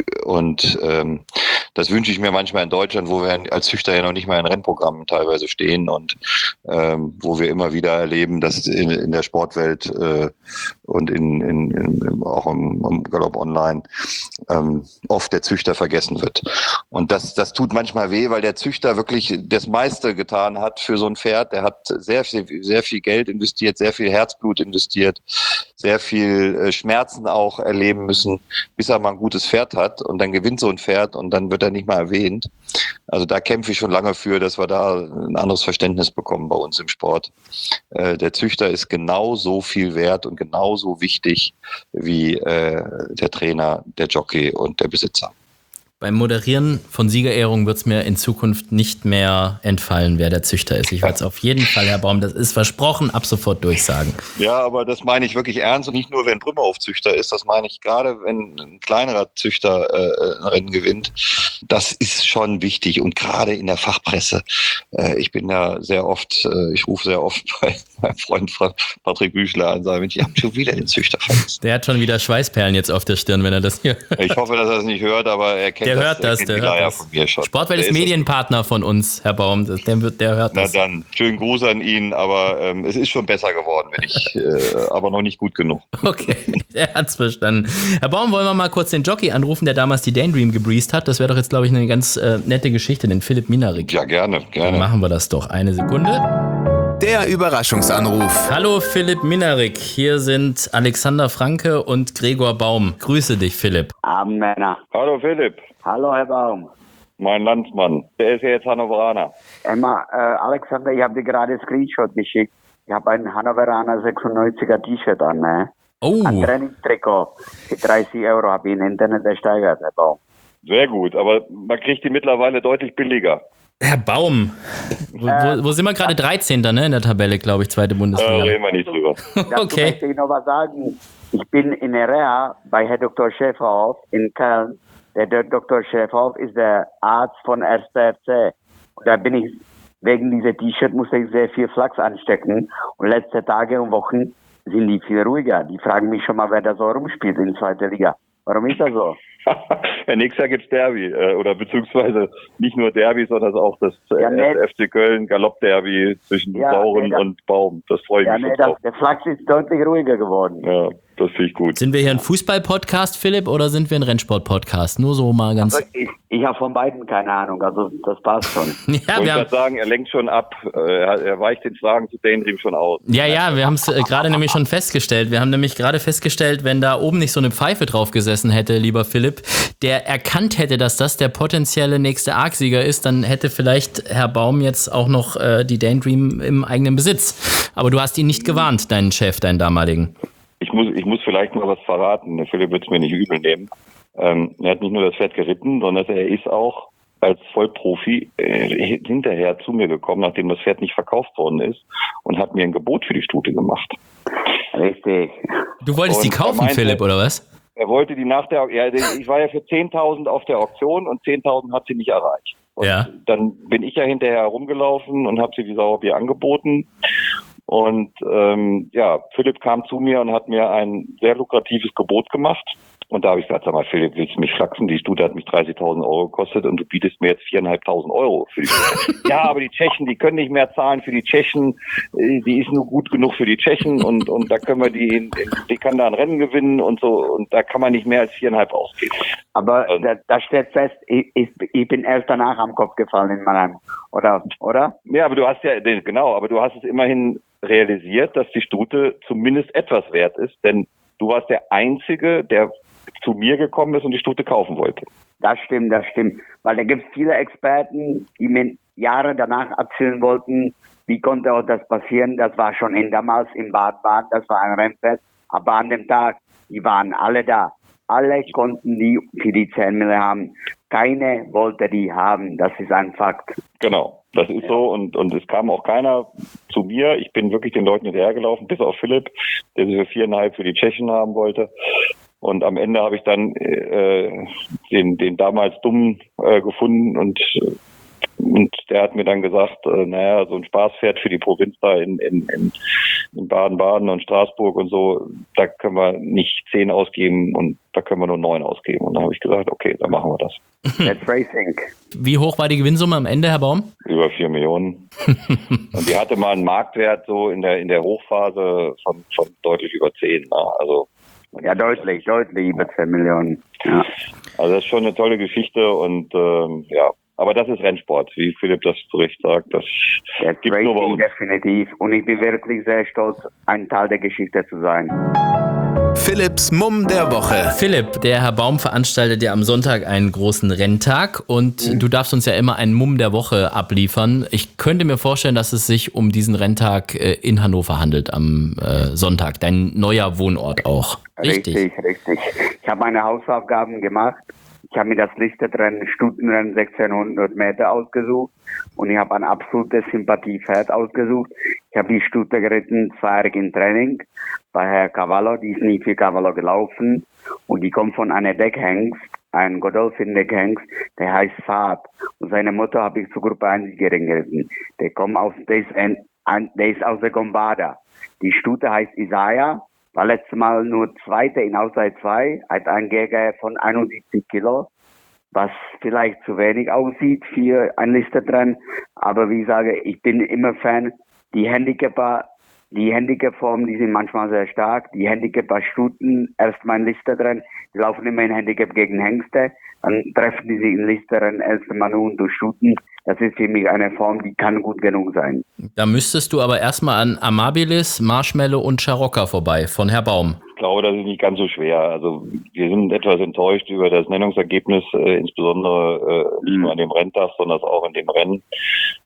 Und ähm, das wünsche ich mir manchmal in Deutschland, wo wir als Züchter ja noch nicht mal in Rennprogrammen teilweise stehen und ähm, wo wir immer wieder erleben, dass in, in der Sportwelt äh, und in, in, in, auch im, im Galopp Online ähm, oft der Züchter vergessen wird. Und das, das tut manchmal weh, weil der Züchter wirklich das meiste getan hat für so ein Pferd. Der hat sehr viel, sehr viel Geld investiert, sehr viel Herzblut investiert, sehr viel äh, Schmerzen auch erleben müssen, bis er mal ein gutes Pferd hat. Und dann gewinnt so ein Pferd und dann wird er nicht mal erwähnt. Also da kämpfe ich schon lange für, dass wir da ein anderes Verständnis bekommen bei uns im Sport. Äh, der Züchter ist genauso viel wert und genauso wichtig wie äh, der Trainer, der Jockey und der Besitzer. Beim Moderieren von Siegerehrungen wird es mir in Zukunft nicht mehr entfallen, wer der Züchter ist. Ich werde es auf jeden Fall, Herr Baum, das ist versprochen, ab sofort durchsagen. Ja, aber das meine ich wirklich ernst und nicht nur, wenn Brümmerhof-Züchter ist. Das meine ich gerade, wenn ein kleinerer Züchter äh, ein Rennen gewinnt. Das ist schon wichtig und gerade in der Fachpresse. Äh, ich bin ja sehr oft, äh, ich rufe sehr oft bei meinem Freund Patrick Büchler an und sage, ich habe schon wieder den Züchter vergessen. Der hat schon wieder Schweißperlen jetzt auf der Stirn, wenn er das hier... Ich hoffe, dass er das nicht hört, aber er kennt Der das, hört das, der hört das. Von mir schon. Sportwelt ist Medienpartner von uns, Herr Baum. Der, wird, der hört das. Na dann, schönen Gruß an ihn, aber ähm, es ist schon besser geworden, wenn ich, äh, aber noch nicht gut genug. Okay, er hat's verstanden. Herr Baum, wollen wir mal kurz den Jockey anrufen, der damals die Daydream gebreezed hat? Das wäre doch jetzt, glaube ich, eine ganz äh, nette Geschichte, den Philipp Minarik. Ja, gerne, gerne. Dann machen wir das doch. Eine Sekunde. Der Überraschungsanruf. Hallo Philipp Minarik, hier sind Alexander Franke und Gregor Baum. Grüße dich, Philipp. Abend, Männer. Hallo Philipp. Hallo, Herr Baum. Mein Landsmann. Der ist ja jetzt Hannoveraner. Emma, äh, Alexander, ich habe dir gerade Screenshot geschickt. Ich habe ein Hannoveraner sechsundneunziger T-Shirt an, ne? Oh. Ein Trainingstrikot. Für dreißig Euro habe ich im Internet ersteigert, Herr Baum. Sehr gut, aber man kriegt die mittlerweile deutlich billiger. Herr Baum, wo, Äh, wo, wo sind wir gerade? dreizehnter Ne, in der Tabelle, glaube ich, zweite Da Bundesliga. reden wir nicht drüber. Dazu Okay. möchte ich noch was sagen. Ich bin in der Reha bei Herr Doktor Schäferhoff in Köln. Der Dok- Doktor Schäferhoff ist der Arzt von S P F C. Und da bin ich, wegen dieser T-Shirt musste ich sehr viel Flachs anstecken. Und letzte Tage und Wochen sind die viel ruhiger. Die fragen mich schon mal, wer da so rumspielt in zweiter Liga. Warum ist das so? Ja, nächstes Jahr gibt's Derby, äh, oder beziehungsweise nicht nur Derby, sondern auch das äh, Ja, nee. F C Köln Galopp-Derby zwischen Ja, Sauren nee, das- und Baum. Das freue ich Ja, mich nee, schon das, drauf. der Flachs ist deutlich ruhiger geworden. Ja, das finde ich gut. Sind wir hier ein Fußball-Podcast, Philipp, oder sind wir ein Rennsport-Podcast? Nur so mal ganz... Also ich ich habe von beiden keine Ahnung, also das passt schon. Ja, Ich wir wollte haben, gerade sagen, er lenkt schon ab. Äh, Er er weicht den Fragen zu Daydream schon aus. ja, ja, wir haben es äh, gerade nämlich schon festgestellt. Wir haben nämlich gerade festgestellt, wenn da oben nicht so eine Pfeife drauf gesessen hätte, lieber Philipp, der erkannt hätte, dass das der potenzielle nächste Arc-Sieger ist, dann hätte vielleicht Herr Baum jetzt auch noch äh, die Daydream im eigenen Besitz. Aber du hast ihn nicht gewarnt, deinen Chef, deinen damaligen. Ich muss, ich muss vielleicht mal was verraten. Der Philipp wird es mir nicht übel nehmen. Ähm, er hat nicht nur das Pferd geritten, sondern er ist auch als Vollprofi äh, hinterher zu mir gekommen, nachdem das Pferd nicht verkauft worden ist, und hat mir ein Gebot für die Stute gemacht. Richtig. Du wolltest Und die kaufen, er meinte- Philipp, oder was? Er wollte die nach der, ja, ich war ja für zehntausend auf der Auktion und zehntausend hat sie nicht erreicht. Und Ja. dann bin ich ja hinterher herumgelaufen und habe sie die Sauerbier angeboten. Und ähm, ja, Philipp kam zu mir und hat mir ein sehr lukratives Gebot gemacht. Und da habe ich gesagt, sag mal, Philipp, willst du mich flachsen? Die Stute hat mich dreißigtausend Euro gekostet und du bietest mir jetzt viertausendfünfhundert Euro für die Stute. Ja, aber die Tschechen, die können nicht mehr zahlen für die Tschechen. Äh, Die ist nur gut genug für die Tschechen und und da können wir die, in- die kann da ein Rennen gewinnen und so. Und da kann man nicht mehr als viereinhalb ausgeben. Aber Ähm. da, da steht fest, ich, ich, ich bin erst danach am Kopf gefallen in Mannheim. Oder? Oder? Ja, aber du hast ja, genau, aber du hast es immerhin realisiert, dass die Stute zumindest etwas wert ist, denn du warst der Einzige, der zu mir gekommen ist und die Stute kaufen wollte. Das stimmt, das stimmt. Weil da gibt es viele Experten, die mir Jahre danach erzählen wollten, wie konnte auch das passieren. Das war schon in damals im Badbad, das war ein Rennfest. Aber an dem Tag, die waren alle da. Alle konnten die für die zehn Mille haben. Keine wollte die haben. Das ist ein Fakt. Genau, das ist so und, und es kam auch keiner zu mir. Ich bin wirklich den Leuten hinterhergelaufen, bis auf Philipp, der sie für viereinhalb für die Tschechen haben wollte. Und am Ende habe ich dann äh, den, den damals Dummen äh, gefunden und, und der hat mir dann gesagt, äh, naja, so ein Spaßpferd für die Provinz da in, in, in, in Baden-Baden und Straßburg und so, da können wir nicht zehn ausgeben und da können wir nur neun ausgeben. Und da habe ich gesagt, okay, dann machen wir das. That's Racing. Wie hoch war die Gewinnsumme am Ende, Herr Baum? Über vier Millionen. Und die hatte mal einen Marktwert so in der in der Hochphase von, von deutlich über zehn. Ne? Also, Ja, deutlich, deutlich über zehn Millionen. Ja. also das ist schon eine tolle Geschichte und ähm, ja. Aber das ist Rennsport, wie Philipp das zu Recht sagt. Das That's gibt's nur bei Racing uns. definitiv. Und ich bin wirklich sehr stolz, ein Teil der Geschichte zu sein. Philipps Mumm der Woche. Philipp, der Herr Baum veranstaltet ja am Sonntag einen großen Renntag und du darfst uns ja immer einen Mumm der Woche abliefern. Ich könnte mir vorstellen, dass es sich um diesen Renntag äh, in Hannover handelt am äh, Sonntag. Dein neuer Wohnort auch. Richtig. Richtig, richtig. Ich habe meine Hausaufgaben gemacht. Ich habe mir das Listenrennen, Stutenrennen sechzehnhundert Meter ausgesucht und ich habe ein absolutes Sympathiepferd ausgesucht. Ich habe die Stute geritten, zweijährig im Training bei Herr Cavallo, die ist nie für Cavallo gelaufen und die kommt von einer Deckhengst, ein Godolphin-Deckhengst, der heißt Fab und seine Mutter habe ich zur Gruppe eins geritten. Der kommt aus, der ist, ein, ein, der ist aus der Gombada. Die Stute heißt Isaiah. War letztes Mal nur Zweiter in Auszeit zwei, hat einen G G von einundsiebzig Kilo, was vielleicht zu wenig aussieht für ein Listenrennen. Aber wie ich sage, ich bin immer Fan. Die Handicapper, die Handicap-Formen, die sind manchmal sehr stark. Die Handicapper-Stuten, erst mal ein Listenrennen, die laufen immer in Handicap gegen Hengste. Dann treffen die sich in Listenrennen erst mal nur durch Stuten. Das ist für mich eine Form, die kann gut genug sein. Da müsstest du aber erstmal an Amabilis, Marshmallow und Charocca vorbei von Herr Baum. Ich glaube, das ist nicht ganz so schwer. Also wir sind etwas enttäuscht über das Nennungsergebnis, äh, insbesondere äh, nicht nur an dem Renntag, sondern auch in dem Rennen.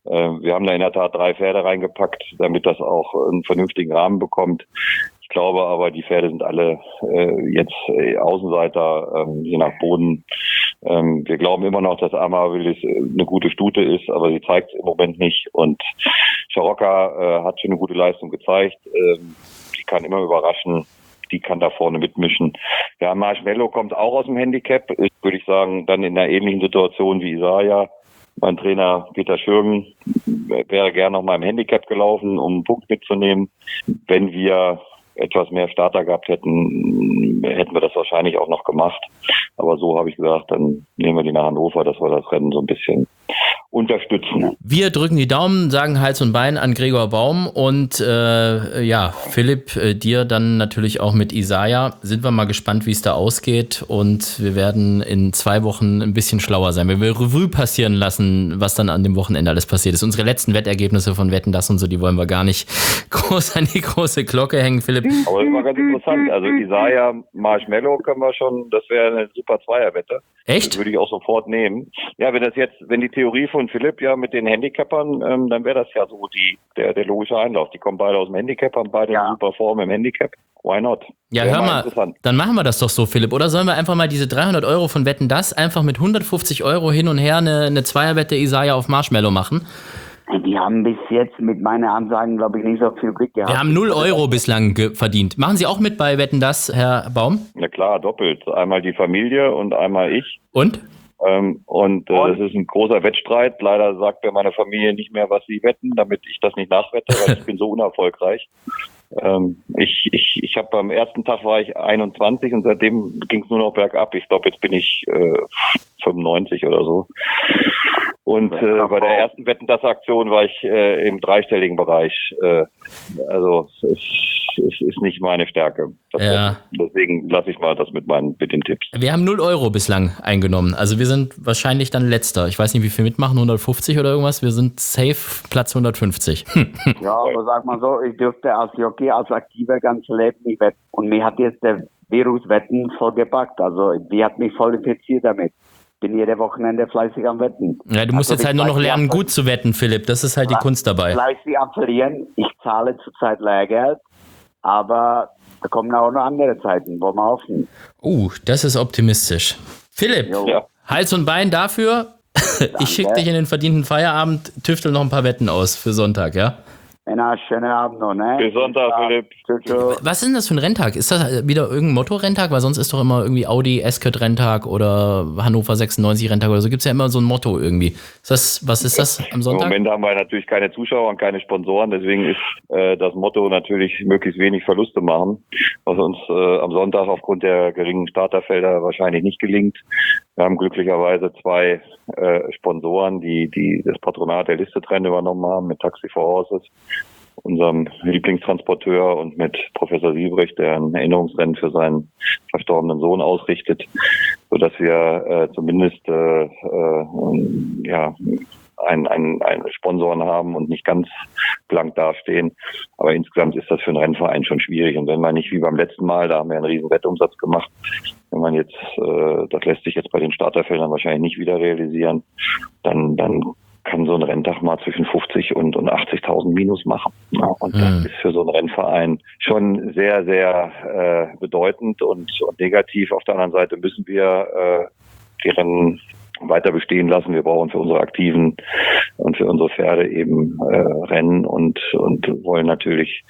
Äh, wir haben da in der Tat drei Pferde reingepackt, damit das auch einen vernünftigen Rahmen bekommt. Ich glaube aber, die Pferde sind alle äh, jetzt äh, Außenseiter, ähm, je nach Boden. Ähm, wir glauben immer noch, dass Amaryllis eine gute Stute ist, aber sie zeigt es im Moment nicht. Und Scharocca äh, hat schon eine gute Leistung gezeigt. Ähm, die kann immer überraschen. Die kann da vorne mitmischen. Ja, Marshmallow kommt auch aus dem Handicap. Ist, würde ich sagen, dann in einer ähnlichen Situation wie Isaiah. Mein Trainer Peter Schürgen wäre gerne noch mal im Handicap gelaufen, um einen Punkt mitzunehmen. Wenn wir etwas mehr Starter gehabt hätten, hätten wir das wahrscheinlich auch noch gemacht. Aber so habe ich gesagt, dann nehmen wir die nach Hannover, dass wir das Rennen so ein bisschen unterstützen. Wir drücken die Daumen, sagen Hals und Bein an Gregor Baum und äh, ja, Philipp, äh, dir dann natürlich auch mit Isaiah. Sind wir mal gespannt, wie es da ausgeht und wir werden in zwei Wochen ein bisschen schlauer sein. Wir will Revue passieren lassen, was dann an dem Wochenende alles passiert ist. Unsere letzten Wettergebnisse von Wetten, das und so, die wollen wir gar nicht groß an die große Glocke hängen, Philipp. Aber das war ganz interessant. Also Isaiah, Marshmallow können wir schon, das wäre eine super Zweierwette. Echt? Das würde ich auch sofort nehmen. Ja, wenn das jetzt, wenn die Theorie von Philipp ja mit den Handicappern, ähm, dann wäre das ja so die, der, der logische Einlauf. Die kommen beide aus dem Handicap, haben beide Ja. eine super Form im Handicap. Why not? Ja, Wäre hör mal, interessant. dann machen wir das doch so, Philipp. Oder sollen wir einfach mal diese dreihundert Euro von Wetten, das einfach mit hundertfünfzig Euro hin und her eine, eine Zweierwette Isaiah auf Marshmallow machen? Die haben bis jetzt mit meinen Ansagen, glaube ich, nicht so viel Glück gehabt. Wir haben null Euro bislang ge- verdient. Machen Sie auch mit bei Wetten, das, Herr Baum? Na klar, doppelt. Einmal die Familie und einmal ich. Und? Ähm, und äh, Und? das ist ein großer Wettstreit. Leider sagt mir meine Familie nicht mehr, was sie wetten, damit ich das nicht nachwette, weil ich bin so unerfolgreich. Ähm, ich ich, ich habe am ersten Tag war ich einundzwanzig und seitdem ging es nur noch bergab. Ich glaube, jetzt bin ich äh, fünfundneunzig oder so. Und äh, bei der ersten Wetten, das Aktion war ich äh, im dreistelligen Bereich. Äh, also es ist, es ist nicht meine Stärke. Das Ja. Deswegen lasse ich mal das mit meinen mit den Tipps. Wir haben null Euro bislang eingenommen. Also wir sind wahrscheinlich dann letzter. Ich weiß nicht, wie viel mitmachen, hundertfünfzig oder irgendwas. Wir sind safe Platz hundertfünfzig. Ja, aber sag mal so, ich dürfte als Jockey, als Aktiver ganze Leben nicht wetten. Und mir hat jetzt der Virus Wetten vollgepackt. Also die hat mich voll infiziert damit. Bin jede Wochenende fleißig am Wetten. Ja, du musst Also jetzt halt nur noch fleißig lernen, am- gut zu wetten, Philipp. Das ist halt die Kunst dabei. Fleißig am Verlieren. Ich zahle zurzeit Lehrgeld, aber da kommen auch noch andere Zeiten, wo man hoffen. Uh, das ist optimistisch. Philipp, Jo. Ja. Hals und Bein dafür. Ich schicke dich in den verdienten Feierabend, tüftel noch ein paar Wetten aus für Sonntag, ja? Na, schönen Abend noch, ne? Bis Sonntag, Philipp. Tschüss, tschüss. Was ist denn das für ein Renntag? Ist das wieder irgendein Motto-Renntag? Weil sonst ist doch immer irgendwie Audi Escort-Renntag oder Hannover sechsundneunzig-Renntag oder so. Gibt es ja immer so ein Motto irgendwie. Ist das, was ist das am Im Sonntag? Moment haben wir natürlich keine Zuschauer und keine Sponsoren, deswegen ist äh, das Motto natürlich möglichst wenig Verluste machen, was uns äh, am Sonntag aufgrund der geringen Starterfelder wahrscheinlich nicht gelingt. Wir haben glücklicherweise zwei äh, Sponsoren, die die das Patronat der Listetrend übernommen haben mit Taxi for Horses, unserem Lieblingstransporteur, und mit Professor Siebrecht, der ein Erinnerungsrennen für seinen verstorbenen Sohn ausrichtet, sodass wir äh, zumindest äh, äh, ja einen, einen, einen Sponsoren haben und nicht ganz blank dastehen. Aber insgesamt ist das für einen Rennverein schon schwierig. Und wenn man nicht wie beim letzten Mal, da haben wir einen riesen Wettumsatz gemacht, wenn man jetzt, äh, das lässt sich jetzt bei den Starterfeldern wahrscheinlich nicht wieder realisieren, dann, dann kann so ein Renntag mal zwischen fünfzig und, und achtzigtausend Minus machen. Ja, und Mhm. das ist für so einen Rennverein schon sehr, sehr äh, bedeutend und, und negativ. Auf der anderen Seite müssen wir äh, die Rennen weiter bestehen lassen. Wir brauchen für unsere Aktiven und für unsere Pferde eben äh, Rennen und, und wollen natürlich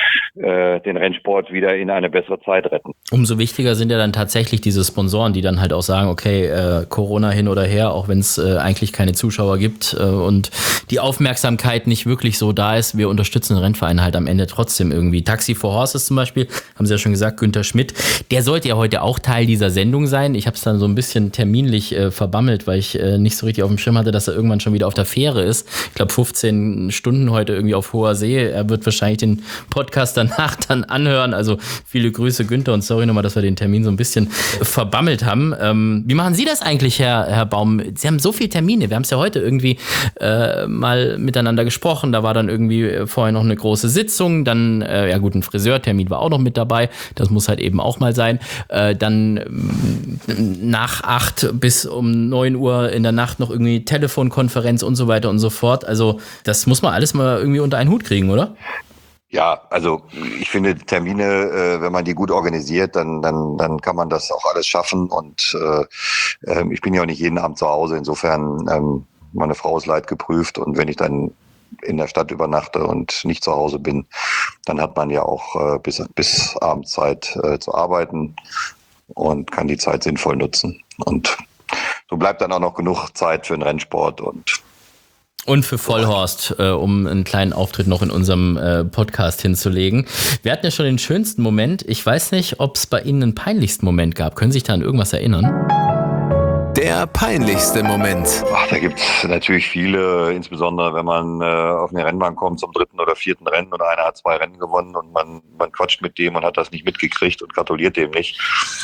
äh, den Rennsport wieder in eine bessere Zeit retten. Umso wichtiger sind ja dann tatsächlich diese Sponsoren, die dann halt auch sagen, okay, äh, Corona hin oder her, auch wenn es äh, eigentlich keine Zuschauer gibt äh, und die Aufmerksamkeit nicht wirklich so da ist, wir unterstützen den Rennverein halt am Ende trotzdem irgendwie. Taxi for Horses zum Beispiel, haben Sie ja schon gesagt, Günther Schmidt, der sollte ja heute auch Teil dieser Sendung sein. Ich habe es dann so ein bisschen terminlich äh, verbammelt, weil ich äh, nicht so richtig auf dem Schirm hatte, dass er irgendwann schon wieder auf der Fähre ist. Ich glaube fünfzehn Stunden heute irgendwie auf hoher See. Er wird wahrscheinlich den Podcast danach dann anhören. Also viele Grüße, Günther, und sorry nochmal, dass wir den Termin so ein bisschen verbammelt haben. Ähm, wie machen Sie das eigentlich, Herr, Herr Baum? Sie haben so viele Termine. Wir haben es ja heute irgendwie äh, mal miteinander gesprochen. Da war dann irgendwie vorher noch eine große Sitzung. Dann, äh, ja gut, ein Friseurtermin war auch noch mit dabei. Das muss halt eben auch mal sein. Äh, dann ähm, nach acht bis um neun Uhr in der Nacht noch irgendwie Telefonkonferenz und so weiter und so fort. Also das muss man alles mal irgendwie unter einen Hut kriegen, oder? Ja, also ich finde Termine, äh, wenn man die gut organisiert, dann dann dann kann man das auch alles schaffen. Und äh, äh, ich bin ja auch nicht jeden Abend zu Hause. Insofern, ähm, meine Frau ist leidgeprüft. Und wenn ich dann in der Stadt übernachte und nicht zu Hause bin, dann hat man ja auch äh, bis bis abends Zeit äh, zu arbeiten und kann die Zeit sinnvoll nutzen. Und so bleibt dann auch noch genug Zeit für den Rennsport und Und für Vollhorst, äh, um einen kleinen Auftritt noch in unserem äh, Podcast hinzulegen. Wir hatten ja schon den schönsten Moment. Ich weiß nicht, ob es bei Ihnen einen peinlichsten Moment gab. Können Sie sich da an irgendwas erinnern? Der peinlichste Moment. Ach, da gibt's natürlich viele, insbesondere wenn man äh, auf eine Rennbahn kommt zum dritten oder vierten Rennen und einer hat zwei Rennen gewonnen und man, man quatscht mit dem und hat das nicht mitgekriegt und gratuliert dem nicht.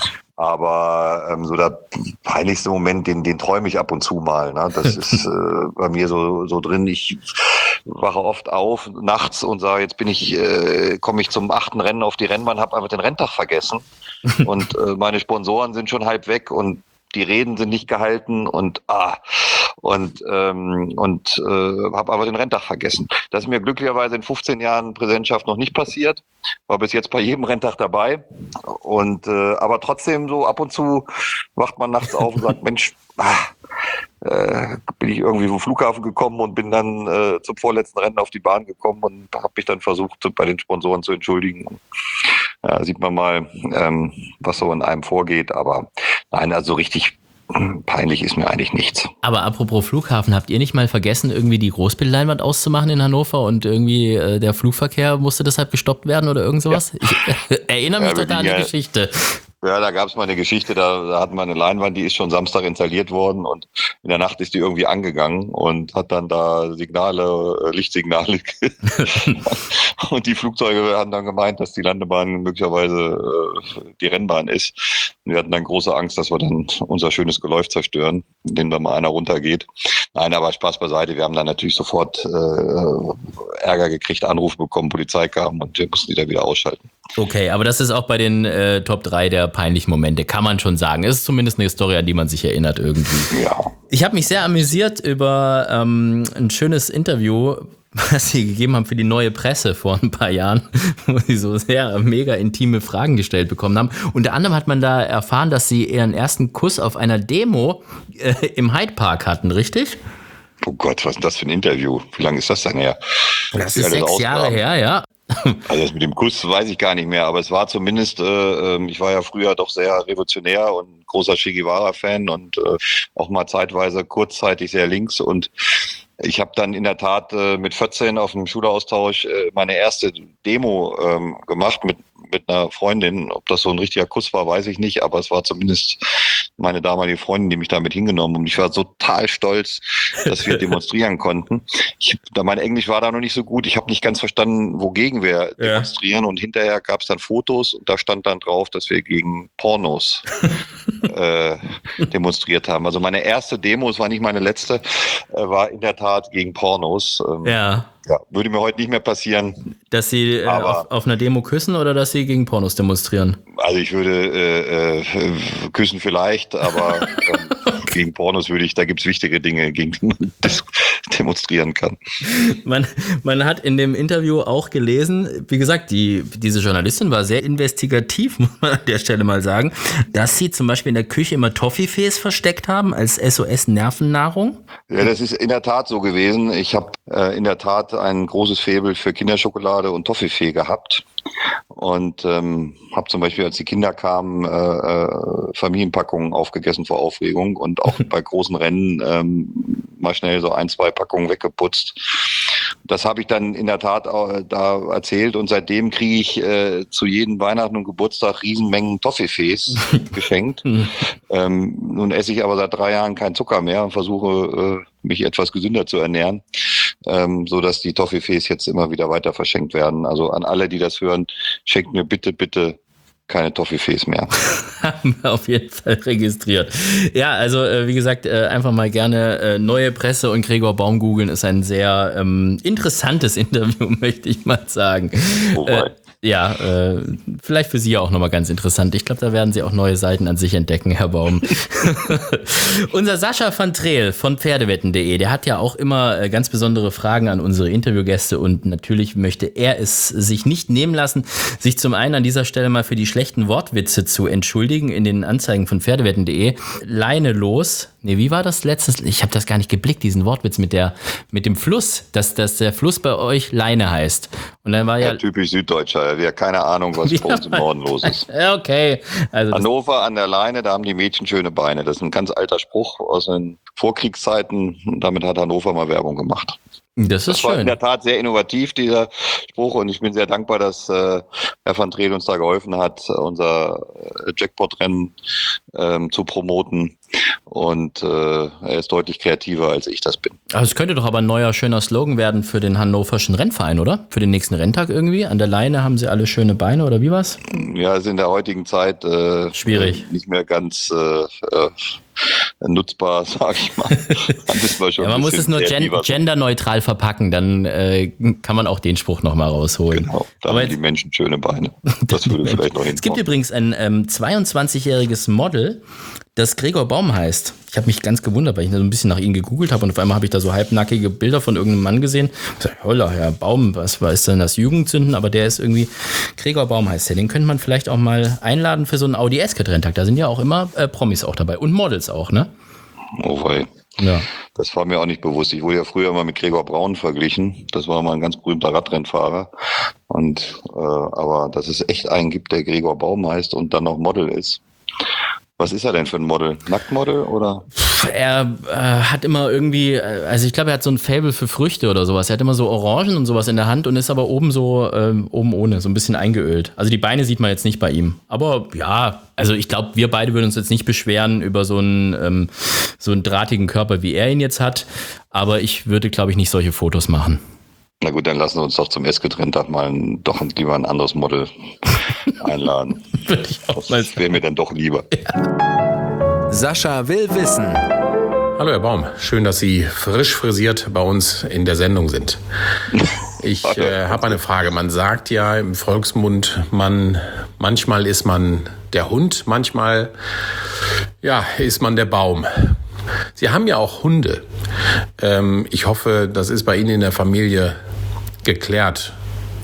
Aber ähm, so der peinlichste Moment, den, den träume ich ab und zu mal. Ne? Das ist äh, bei mir so, so drin. Ich wache oft auf nachts und sage, jetzt bin ich, äh, komme ich zum achten Rennen auf die Rennbahn, habe einfach den Renntag vergessen. Und äh, meine Sponsoren sind schon halb weg und die Reden sind nicht gehalten und ah und ähm, und äh, habe aber den Renntag vergessen. Das ist mir glücklicherweise in fünfzehn Jahren Präsidentschaft noch nicht passiert. War bis jetzt bei jedem Renntag dabei. Und äh, aber trotzdem so ab und zu wacht man nachts auf und sagt, Mensch, ah, äh, bin ich irgendwie vom Flughafen gekommen und bin dann äh, zum vorletzten Rennen auf die Bahn gekommen und habe mich dann versucht, bei den Sponsoren zu entschuldigen. Ja, sieht man mal, ähm, was so in einem vorgeht. Aber nein, also richtig peinlich ist mir eigentlich nichts. Aber apropos Flughafen, habt ihr nicht mal vergessen, irgendwie die Großbildleinwand auszumachen in Hannover und irgendwie äh, der Flugverkehr musste deshalb gestoppt werden oder irgend sowas? Ja. Ich äh, erinnere mich ja, total an die ja, Geschichte. Ja, da gab es mal eine Geschichte, da, da hatten wir eine Leinwand, die ist schon Samstag installiert worden und in der Nacht ist die irgendwie angegangen und hat dann da Signale, Lichtsignale und die Flugzeuge haben dann gemeint, dass die Landebahn möglicherweise äh, die Rennbahn ist. Und wir hatten dann große Angst, dass wir dann unser schönes Geläuf zerstören, indem da mal einer runtergeht. Nein, aber Spaß beiseite, wir haben dann natürlich sofort äh, Ärger gekriegt, Anrufe bekommen, Polizei kam und wir mussten die da wieder ausschalten. Okay, aber das ist auch bei den äh, Top drei der peinlichen Momente, kann man schon sagen. Es ist zumindest eine Story, an die man sich erinnert irgendwie. Ja. Ich habe mich sehr amüsiert über ähm, ein schönes Interview, was Sie gegeben haben für die Neue Presse vor ein paar Jahren, wo Sie so sehr mega intime Fragen gestellt bekommen haben. Unter anderem hat man da erfahren, dass Sie Ihren ersten Kuss auf einer Demo äh, im Hyde Park hatten, richtig? Oh Gott, was ist das für ein Interview? Wie lange ist das denn her? Das ist sechs Jahre her, ja. Also das mit dem Kuss weiß ich gar nicht mehr, aber es war zumindest, äh, ich war ja früher doch sehr revolutionär und großer Che Guevara-Fan und äh, auch mal zeitweise kurzzeitig sehr links und ich habe dann in der Tat äh, mit vierzehn auf dem Schüleraustausch äh, meine erste Demo ähm, gemacht mit mit einer Freundin. Ob das so ein richtiger Kuss war, weiß ich nicht, aber es war zumindest meine damalige Freundin, die mich damit hingenommen hat. Und ich war so total stolz, dass wir demonstrieren konnten. Ich, da mein Englisch war da noch nicht so gut. Ich habe nicht ganz verstanden, wogegen wir ja. demonstrieren. Und hinterher gab es dann Fotos und da stand dann drauf, dass wir gegen Pornos äh, demonstriert haben. Also meine erste Demo, es war nicht meine letzte, äh, war in der Tat gegen Pornos. Ähm, ja. Ja, würde mir heute nicht mehr passieren. Dass Sie äh, auf, auf einer Demo küssen oder dass Sie gegen Pornos demonstrieren? Also ich würde äh, äh, küssen vielleicht, aber ähm, okay. gegen Pornos würde ich, da gibt es wichtige Dinge, gegen die man demonstrieren kann. Man, man hat in dem Interview auch gelesen, wie gesagt, die, diese Journalistin war sehr investigativ, muss man an der Stelle mal sagen, dass Sie zum Beispiel in der Küche immer Toffifees versteckt haben als S O S-Nervennahrung. Ja, das ist in der Tat so gewesen. Ich habe äh, in der Tat ein großes Faible für Kinderschokolade und Toffifee gehabt und ähm, habe zum Beispiel, als die Kinder kamen, äh, Familienpackungen aufgegessen vor Aufregung und auch bei großen Rennen ähm, mal schnell so ein, zwei Packungen weggeputzt. Das habe ich dann in der Tat auch da erzählt und seitdem kriege ich äh, zu jedem Weihnachten und Geburtstag Riesenmengen Toffifees geschenkt. ähm, nun esse ich aber seit drei Jahren keinen Zucker mehr und versuche äh, mich etwas gesünder zu ernähren, ähm, so dass die Toffifees jetzt immer wieder weiter verschenkt werden. Also an alle, die das hören, schenkt mir bitte, bitte keine Toffifees mehr. Haben wir auf jeden Fall registriert. Ja, also äh, wie gesagt, äh, einfach mal gerne äh, Neue Presse und Gregor Baum googeln, ist ein sehr ähm, interessantes Interview, möchte ich mal sagen. Wobei, äh, Ja, äh, vielleicht für Sie auch nochmal ganz interessant. Ich glaube, da werden Sie auch neue Seiten an sich entdecken, Herr Baum. Unser Sascha van Treel von Pferdewetten punkt de, der hat ja auch immer äh, ganz besondere Fragen an unsere Interviewgäste und natürlich möchte er es sich nicht nehmen lassen, sich zum einen an dieser Stelle mal für die schlechten Wortwitze zu entschuldigen in den Anzeigen von Pferdewetten punkt de. Leine los. Nee, wie war das letztes? Ich habe das gar nicht geblickt, diesen Wortwitz mit der mit dem Fluss, dass, dass der Fluss bei euch Leine heißt. Und dann war ja, ja typisch Süddeutscher, wir haben keine Ahnung, was bei uns im Norden los ist. Okay. Also Hannover an der Leine, da haben die Mädchen schöne Beine. Das ist ein ganz alter Spruch aus den Vorkriegszeiten. Damit hat Hannover mal Werbung gemacht. Das ist das war schön. in der Tat sehr innovativ, dieser Spruch. Und ich bin sehr dankbar, dass äh, Herr van Treel uns da geholfen hat, unser äh, Jackpot-Rennen ähm, zu promoten. Und äh, er ist deutlich kreativer, als ich das bin. Also es könnte doch aber ein neuer, schöner Slogan werden für den hannoverschen Rennverein, oder? Für den nächsten Renntag irgendwie. An der Leine haben sie alle schöne Beine, oder wie war's? Ja, ist in der heutigen Zeit äh, schwierig. Nicht mehr ganz äh, äh, nutzbar, sag ich mal. Wir schon ja, man muss es nur gen- genderneutral verpacken, dann äh, kann man auch den Spruch nochmal rausholen. Genau, da haben die Menschen schöne Beine. Das würde vielleicht noch hinkommen. Es gibt übrigens ein ähm, zweiundzwanzigjähriges Model, das Gregor Baum heißt. Ich habe mich ganz gewundert, weil ich so ein bisschen nach ihm gegoogelt habe und auf einmal habe ich da so halbnackige Bilder von irgendeinem Mann gesehen. Ich sag, holla, Herr Baum, was war ist denn das Jugendzünden? Aber der ist irgendwie, Gregor Baum heißt der. Den könnte man vielleicht auch mal einladen für so einen Audi S-Renntag. Da sind ja auch immer äh, Promis auch dabei und Models auch, ne? Oh wei. Ja. Das war mir auch nicht bewusst. Ich wurde ja früher mal mit Gregor Braun verglichen. Das war mal ein ganz berühmter Radrennfahrer. Und äh, aber dass es echt einen gibt, der Gregor Baum heißt und dann noch Model ist. Was ist er denn für ein Model? Nacktmodel oder? Er äh, hat immer irgendwie, also ich glaube, er hat so ein Faible für Früchte oder sowas. Er hat immer so Orangen und sowas in der Hand und ist aber oben so, ähm, oben ohne, so ein bisschen eingeölt. Also die Beine sieht man jetzt nicht bei ihm. Aber ja, also ich glaube, wir beide würden uns jetzt nicht beschweren über so einen, ähm, so einen drahtigen Körper, wie er ihn jetzt hat. Aber ich würde, glaube ich, nicht solche Fotos machen. Na gut, dann lassen wir uns doch zum S-Renntag mal ein, doch lieber ein anderes Model einladen. Würde ich auch mal sagen. Das wäre mir dann doch lieber. Ja. Sascha will wissen. Hallo Herr Baum, schön, dass Sie frisch frisiert bei uns in der Sendung sind. Ich äh, habe eine Frage. Man sagt ja im Volksmund, man manchmal ist man der Hund, manchmal ja, ist man der Baum. Sie haben ja auch Hunde. Ähm, ich hoffe, das ist bei Ihnen in der Familie geklärt,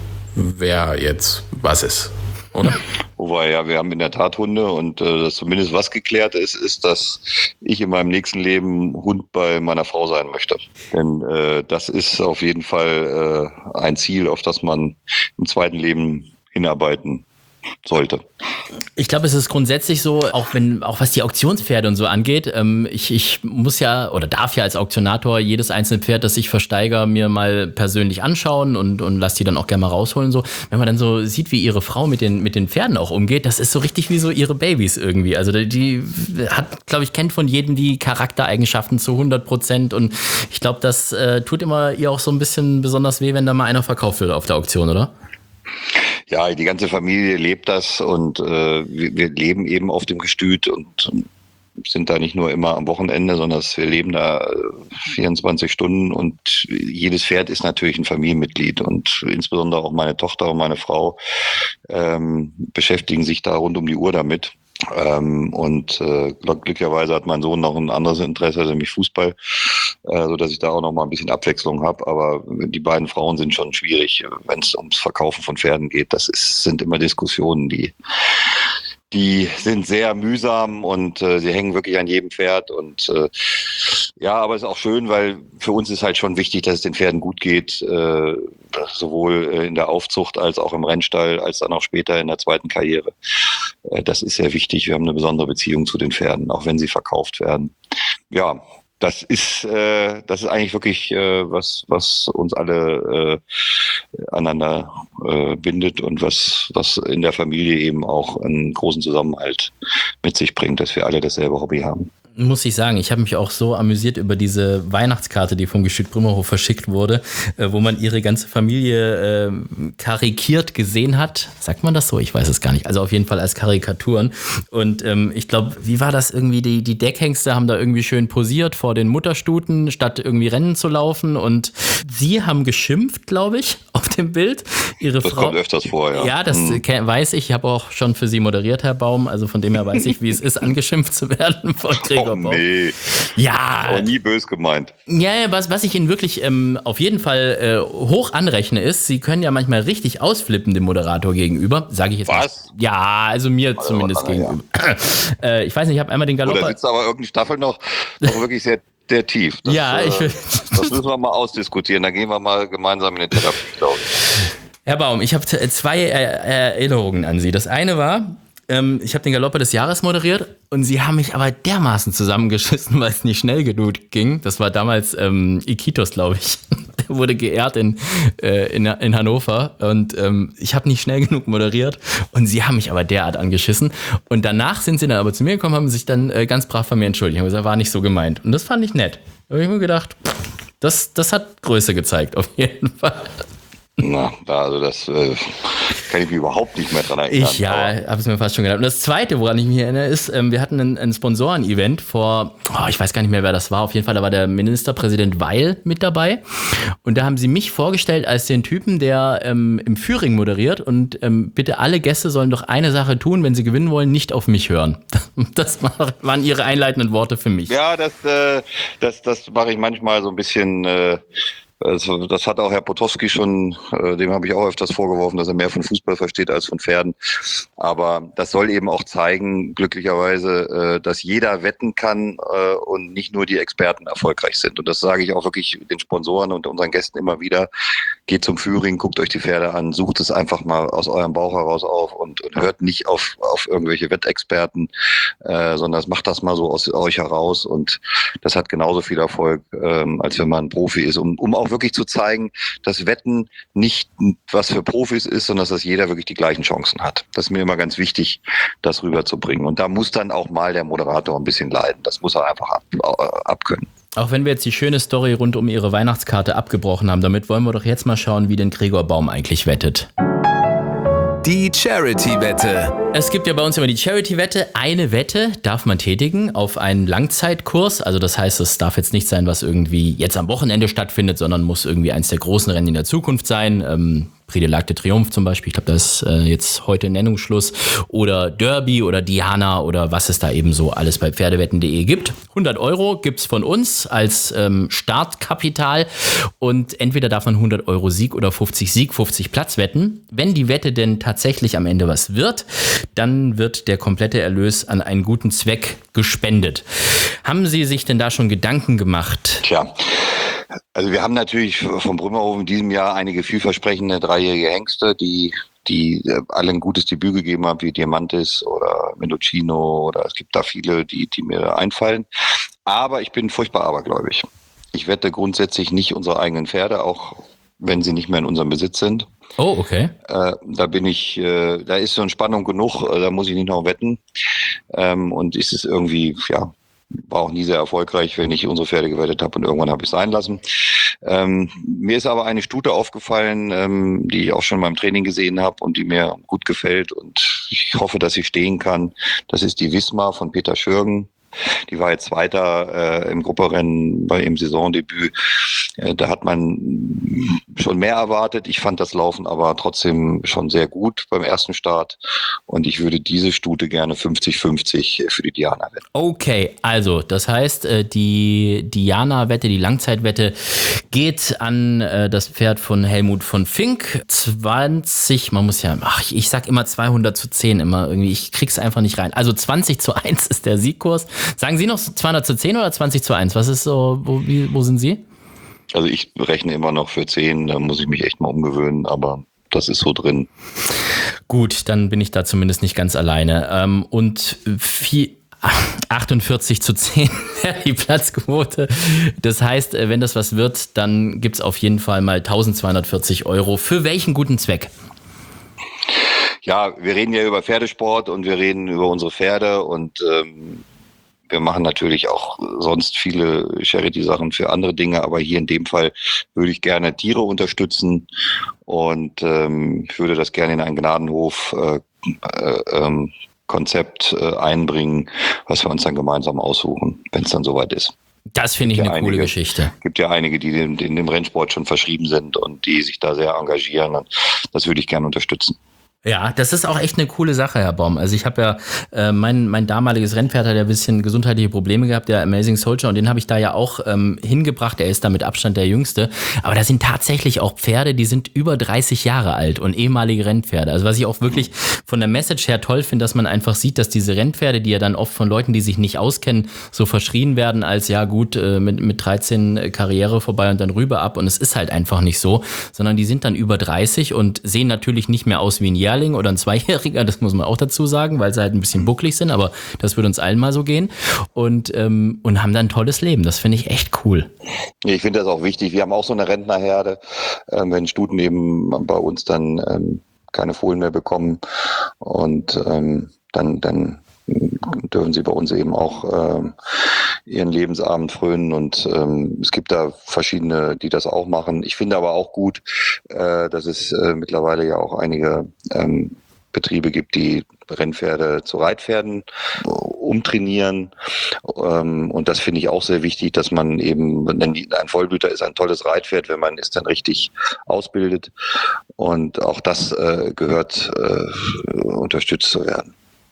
wer jetzt was ist, oder? Wobei, ja, wir haben in der Tat Hunde und äh, dass zumindest was geklärt ist, ist, dass ich in meinem nächsten Leben Hund bei meiner Frau sein möchte. Denn äh, das ist auf jeden Fall äh, ein Ziel, auf das man im zweiten Leben hinarbeiten sollte. Ich glaube, es ist grundsätzlich so, auch wenn, auch was die Auktionspferde und so angeht, ähm, ich, ich muss ja oder darf ja als Auktionator jedes einzelne Pferd, das ich versteigere, mir mal persönlich anschauen und, und lass die dann auch gerne mal rausholen. So. Wenn man dann so sieht, wie ihre Frau mit den, mit den Pferden auch umgeht, das ist so richtig wie so ihre Babys irgendwie. Also die hat, glaube ich, kennt von jedem die Charaktereigenschaften zu hundert Prozent und ich glaube, das äh, tut immer ihr auch so ein bisschen besonders weh, wenn da mal einer verkauft wird auf der Auktion, oder? Ja, die ganze Familie lebt das und äh, wir, wir leben eben auf dem Gestüt und sind da nicht nur immer am Wochenende, sondern wir leben da vierundzwanzig Stunden und jedes Pferd ist natürlich ein Familienmitglied und insbesondere auch meine Tochter und meine Frau ähm, beschäftigen sich da rund um die Uhr damit. Ähm, und äh, glücklicherweise hat mein Sohn noch ein anderes Interesse, also nämlich Fußball, äh, so dass ich da auch noch mal ein bisschen Abwechslung habe. Aber die beiden Frauen sind schon schwierig, wenn es ums Verkaufen von Pferden geht. Das ist, sind immer Diskussionen, die die sind sehr mühsam und äh, sie hängen wirklich an jedem Pferd und äh, ja, aber es ist auch schön, weil für uns ist halt schon wichtig, dass es den Pferden gut geht, äh, sowohl in der Aufzucht als auch im Rennstall, als dann auch später in der zweiten Karriere. Äh, das ist sehr wichtig. Wir haben eine besondere Beziehung zu den Pferden, auch wenn sie verkauft werden. Ja, das ist äh, das ist eigentlich wirklich äh, was was uns alle äh, aneinander äh, bindet und was was in der Familie eben auch einen großen Zusammenhalt mit sich bringt, dass wir alle dasselbe Hobby haben. Muss ich sagen, ich habe mich auch so amüsiert über diese Weihnachtskarte, die vom Gestüt Brümmerhof verschickt wurde, äh, wo man ihre ganze Familie äh, karikiert gesehen hat. Sagt man das so? Ich weiß es gar nicht. Also auf jeden Fall als Karikaturen. Und ähm, ich glaube, wie war das irgendwie? Die, die Deckhengste haben da irgendwie schön posiert vor den Mutterstuten, statt irgendwie Rennen zu laufen. Und sie haben geschimpft, glaube ich, auf dem Bild. Ihre das Frau, kommt öfters vor, ja. Ja, das hm. weiß ich. Ich habe auch schon für Sie moderiert, Herr Baum. Also von dem her weiß ich, wie es ist, angeschimpft zu werden von Gregor Oh, Baum. nee. Ja. Aber nie böse gemeint. Ja, was, was ich Ihnen wirklich ähm, auf jeden Fall äh, hoch anrechne, ist, Sie können ja manchmal richtig ausflippen dem Moderator gegenüber. Sage ich jetzt Was? Nicht. Ja, also mir Also, zumindest ja. gegenüber. äh, ich weiß nicht, ich habe einmal den Galopp... Oder sitzt aber irgendeine Staffel noch, noch wirklich sehr, sehr tief. Das, Ja, ich will... äh, das müssen wir mal ausdiskutieren. Da gehen wir mal gemeinsam in die Therapie, glaube ich. Herr Baum, ich habe zwei er- Erinnerungen an Sie. Das eine war, ähm, ich habe den Galoppe des Jahres moderiert und Sie haben mich aber dermaßen zusammengeschissen, weil es nicht schnell genug ging. Das war damals ähm, Iquitos, glaube ich. Der wurde geehrt in, äh, in, in Hannover und ähm, ich habe nicht schnell genug moderiert und Sie haben mich aber derart angeschissen. Und danach sind Sie dann aber zu mir gekommen, haben sich dann äh, ganz brav von mir entschuldigt. Haben gesagt, war nicht so gemeint. Und das fand ich nett. Da habe ich mir gedacht, das, das hat Größe gezeigt, auf jeden Fall. Na, also das äh, kann ich mich überhaupt nicht mehr dran erinnern. Ich, ja, habe es mir fast schon gedacht. Und das Zweite, woran ich mich erinnere, ist, ähm, wir hatten ein, ein Sponsoren-Event vor, oh, ich weiß gar nicht mehr, wer das war. Auf jeden Fall, da war der Ministerpräsident Weil mit dabei. Und da haben sie mich vorgestellt als den Typen, der ähm, im Führing moderiert. Und ähm, bitte alle Gäste sollen doch eine Sache tun, wenn sie gewinnen wollen, nicht auf mich hören. Das waren ihre einleitenden Worte für mich. Ja, das, äh, das, das mache ich manchmal so ein bisschen... Äh Also das hat auch Herr Potowski schon, äh, dem habe ich auch öfters vorgeworfen, dass er mehr von Fußball versteht als von Pferden. Aber das soll eben auch zeigen, glücklicherweise, äh, dass jeder wetten kann äh, und nicht nur die Experten erfolgreich sind. Und das sage ich auch wirklich den Sponsoren und unseren Gästen immer wieder. Geht zum Führing, guckt euch die Pferde an, sucht es einfach mal aus eurem Bauch heraus auf und, und hört nicht auf, auf irgendwelche Wettexperten, äh, sondern macht das mal so aus euch heraus. Und das hat genauso viel Erfolg, ähm, als wenn man ein Profi ist, um, um auch wirklich zu zeigen, dass Wetten nicht was für Profis ist, sondern dass jeder wirklich die gleichen Chancen hat. Das ist mir immer ganz wichtig, das rüberzubringen. Und da muss dann auch mal der Moderator ein bisschen leiden. Das muss er einfach ab, abkönnen. Auch wenn wir jetzt die schöne Story rund um Ihre Weihnachtskarte abgebrochen haben, damit wollen wir doch jetzt mal schauen, wie denn Gregor Baum eigentlich wettet. Die Charity-Wette. Es gibt ja bei uns immer die Charity-Wette. Eine Wette darf man tätigen auf einen Langzeitkurs. Also das heißt, es darf jetzt nicht sein, was irgendwie jetzt am Wochenende stattfindet, sondern muss irgendwie eins der großen Rennen in der Zukunft sein. Ähm, Prix de l'Arc de Triomphe zum Beispiel. Ich glaube, da ist äh, jetzt heute Nennungsschluss. Oder Derby oder Diana oder was es da eben so alles bei pferdewetten punkt de gibt. hundert Euro gibt's von uns als ähm, Startkapital. Und entweder darf man hundert Euro Sieg oder fünfzig Sieg, fünfzig Platz wetten. Wenn die Wette denn tatsächlich am Ende was wird, dann wird der komplette Erlös an einen guten Zweck gespendet. Haben Sie sich denn da schon Gedanken gemacht? Tja, also wir haben natürlich vom Brümmerhof in diesem Jahr einige vielversprechende dreijährige Hengste, die die alle ein gutes Debüt gegeben haben, wie Diamantis oder Mendocino oder es gibt da viele, die, die mir einfallen. Aber ich bin furchtbar abergläubig. Ich wette grundsätzlich nicht unsere eigenen Pferde, auch wenn sie nicht mehr in unserem Besitz sind. Oh, okay. Äh, da bin ich, äh, da ist so eine Spannung genug, äh, da muss ich nicht noch wetten. Ähm, und ist es irgendwie, ja, war auch nie sehr erfolgreich, wenn ich unsere Pferde gewettet habe und irgendwann habe ich es sein lassen. Ähm, mir ist aber eine Stute aufgefallen, ähm, die ich auch schon beim Training gesehen habe und die mir gut gefällt und ich hoffe, dass sie stehen kann. Das ist die Wismar von Peter Schürgen. Die war jetzt Zweiter äh, im Grupperennen bei ihrem Saisondebüt. Äh, da hat man schon mehr erwartet. Ich fand das Laufen aber trotzdem schon sehr gut beim ersten Start. Und ich würde diese Stute gerne fünfzig fünfzig für die Diana wetten. Okay, also das heißt, äh, die Diana-Wette, die Langzeitwette geht an äh, das Pferd von Helmut von Fink. zwanzig, man muss ja, ach, ich sag immer zweihundert zu zehn immer irgendwie. Ich krieg's einfach nicht rein. Also zwanzig zu eins ist der Siegkurs. Sagen Sie noch zweihundert zu zehn oder zwanzig zu eins? Was ist so, wo, wie, wo sind Sie? Also ich rechne immer noch für zehn, da muss ich mich echt mal umgewöhnen, aber das ist so drin. Gut, dann bin ich da zumindest nicht ganz alleine. Ähm, und vier, achtundvierzig zu zehn wäre die Platzquote. Das heißt, wenn das was wird, dann gibt's auf jeden Fall mal eintausendzweihundertvierzig Euro. Für welchen guten Zweck? Ja, wir reden ja über Pferdesport und wir reden über unsere Pferde und ähm, wir machen natürlich auch sonst viele Charity-Sachen für andere Dinge, aber hier in dem Fall würde ich gerne Tiere unterstützen und ähm, ich würde das gerne in einen Gnadenhof äh, äh, ähm, Konzept äh, einbringen, was wir uns dann gemeinsam aussuchen, wenn es dann soweit ist. Das finde ich ja eine einige, coole Geschichte. Es gibt ja einige, die dem, dem, dem Rennsport schon verschrieben sind und die sich da sehr engagieren. Und das würde ich gerne unterstützen. Ja, das ist auch echt eine coole Sache, Herr Baum. Also ich habe ja, äh, mein, mein damaliges Rennpferd hat ja ein bisschen gesundheitliche Probleme gehabt, der Amazing Soldier, und den habe ich da ja auch ähm, hingebracht. Er ist da mit Abstand der Jüngste. Aber da sind tatsächlich auch Pferde, die sind über dreißig Jahre alt und ehemalige Rennpferde. Also was ich auch wirklich von der Message her toll finde, dass man einfach sieht, dass diese Rennpferde, die ja dann oft von Leuten, die sich nicht auskennen, so verschrien werden als, ja gut, äh, mit, mit dreizehn Karriere vorbei und dann rüber ab. Und es ist halt einfach nicht so, sondern die sind dann über dreißig und sehen natürlich nicht mehr aus wie ein Jährling oder ein Zweijähriger, das muss man auch dazu sagen, weil sie halt ein bisschen bucklig sind, aber das würde uns allen mal so gehen und, ähm, und haben dann ein tolles Leben. Das finde ich echt cool. Ich finde das auch wichtig. Wir haben auch so eine Rentnerherde, ähm, wenn Stuten eben bei uns dann ähm, keine Fohlen mehr bekommen und ähm, dann, dann dürfen sie bei uns eben auch ähm, ihren Lebensabend frönen und ähm, es gibt da verschiedene, die das auch machen. Ich finde aber auch gut, äh, dass es äh, mittlerweile ja auch einige ähm, Betriebe gibt, die Rennpferde zu Reitpferden umtrainieren. Ähm, und das finde ich auch sehr wichtig, dass man eben, denn ein Vollblüter ist ein tolles Reitpferd, wenn man es dann richtig ausbildet. Und auch das äh, gehört äh, unterstützt zu werden.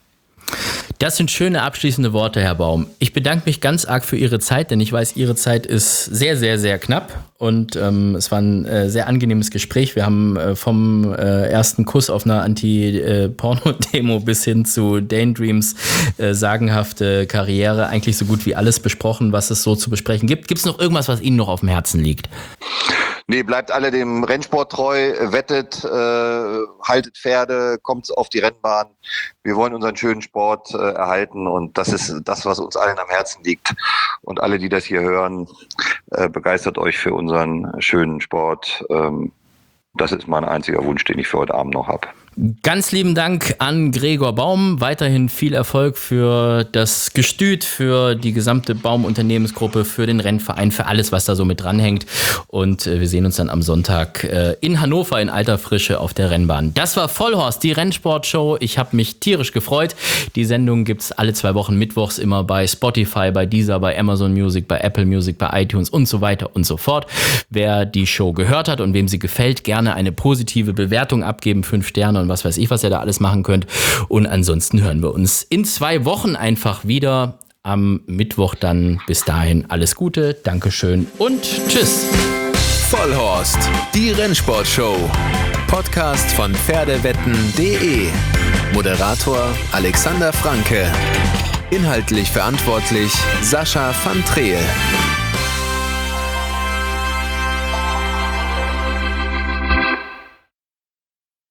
Das sind schöne abschließende Worte, Herr Baum. Ich bedanke mich ganz arg für Ihre Zeit, denn ich weiß, Ihre Zeit ist sehr, sehr, sehr knapp und ähm, es war ein äh, sehr angenehmes Gespräch. Wir haben äh, vom äh, ersten Kuss auf einer Anti-Porno-Demo bis hin zu Daydreams äh, sagenhafte Karriere eigentlich so gut wie alles besprochen, was es so zu besprechen gibt. Gibt es noch irgendwas, was Ihnen noch auf dem Herzen liegt? Nee, bleibt alle dem Rennsport treu, wettet, äh, haltet Pferde, kommt auf die Rennbahn. Wir wollen unseren schönen Sport äh, erhalten und das ist das, was uns allen am Herzen liegt. Und alle, die das hier hören, äh, begeistert euch für unseren schönen Sport. Ähm, das ist mein einziger Wunsch, den ich für heute Abend noch habe. Ganz lieben Dank an Gregor Baum. Weiterhin viel Erfolg für das Gestüt, für die gesamte Baum-Unternehmensgruppe, für den Rennverein, für alles, was da so mit dranhängt. Und äh, wir sehen uns dann am Sonntag äh, in Hannover in alter Frische auf der Rennbahn. Das war Vollhorst, die Rennsportshow. Ich habe mich tierisch gefreut. Die Sendung gibt's alle zwei Wochen mittwochs immer bei Spotify, bei Deezer, bei Amazon Music, bei Apple Music, bei iTunes und so weiter und so fort. Wer die Show gehört hat und wem sie gefällt, gerne eine positive Bewertung abgeben, fünf Sterne und was weiß ich, was ihr da alles machen könnt. Und ansonsten hören wir uns in zwei Wochen einfach wieder. Am Mittwoch dann. Bis dahin alles Gute, Dankeschön und tschüss. Vollhorst, die Rennsportshow. Podcast von Pferdewetten punkt de. Moderator Alexander Franke. Inhaltlich verantwortlich Sascha van Treel.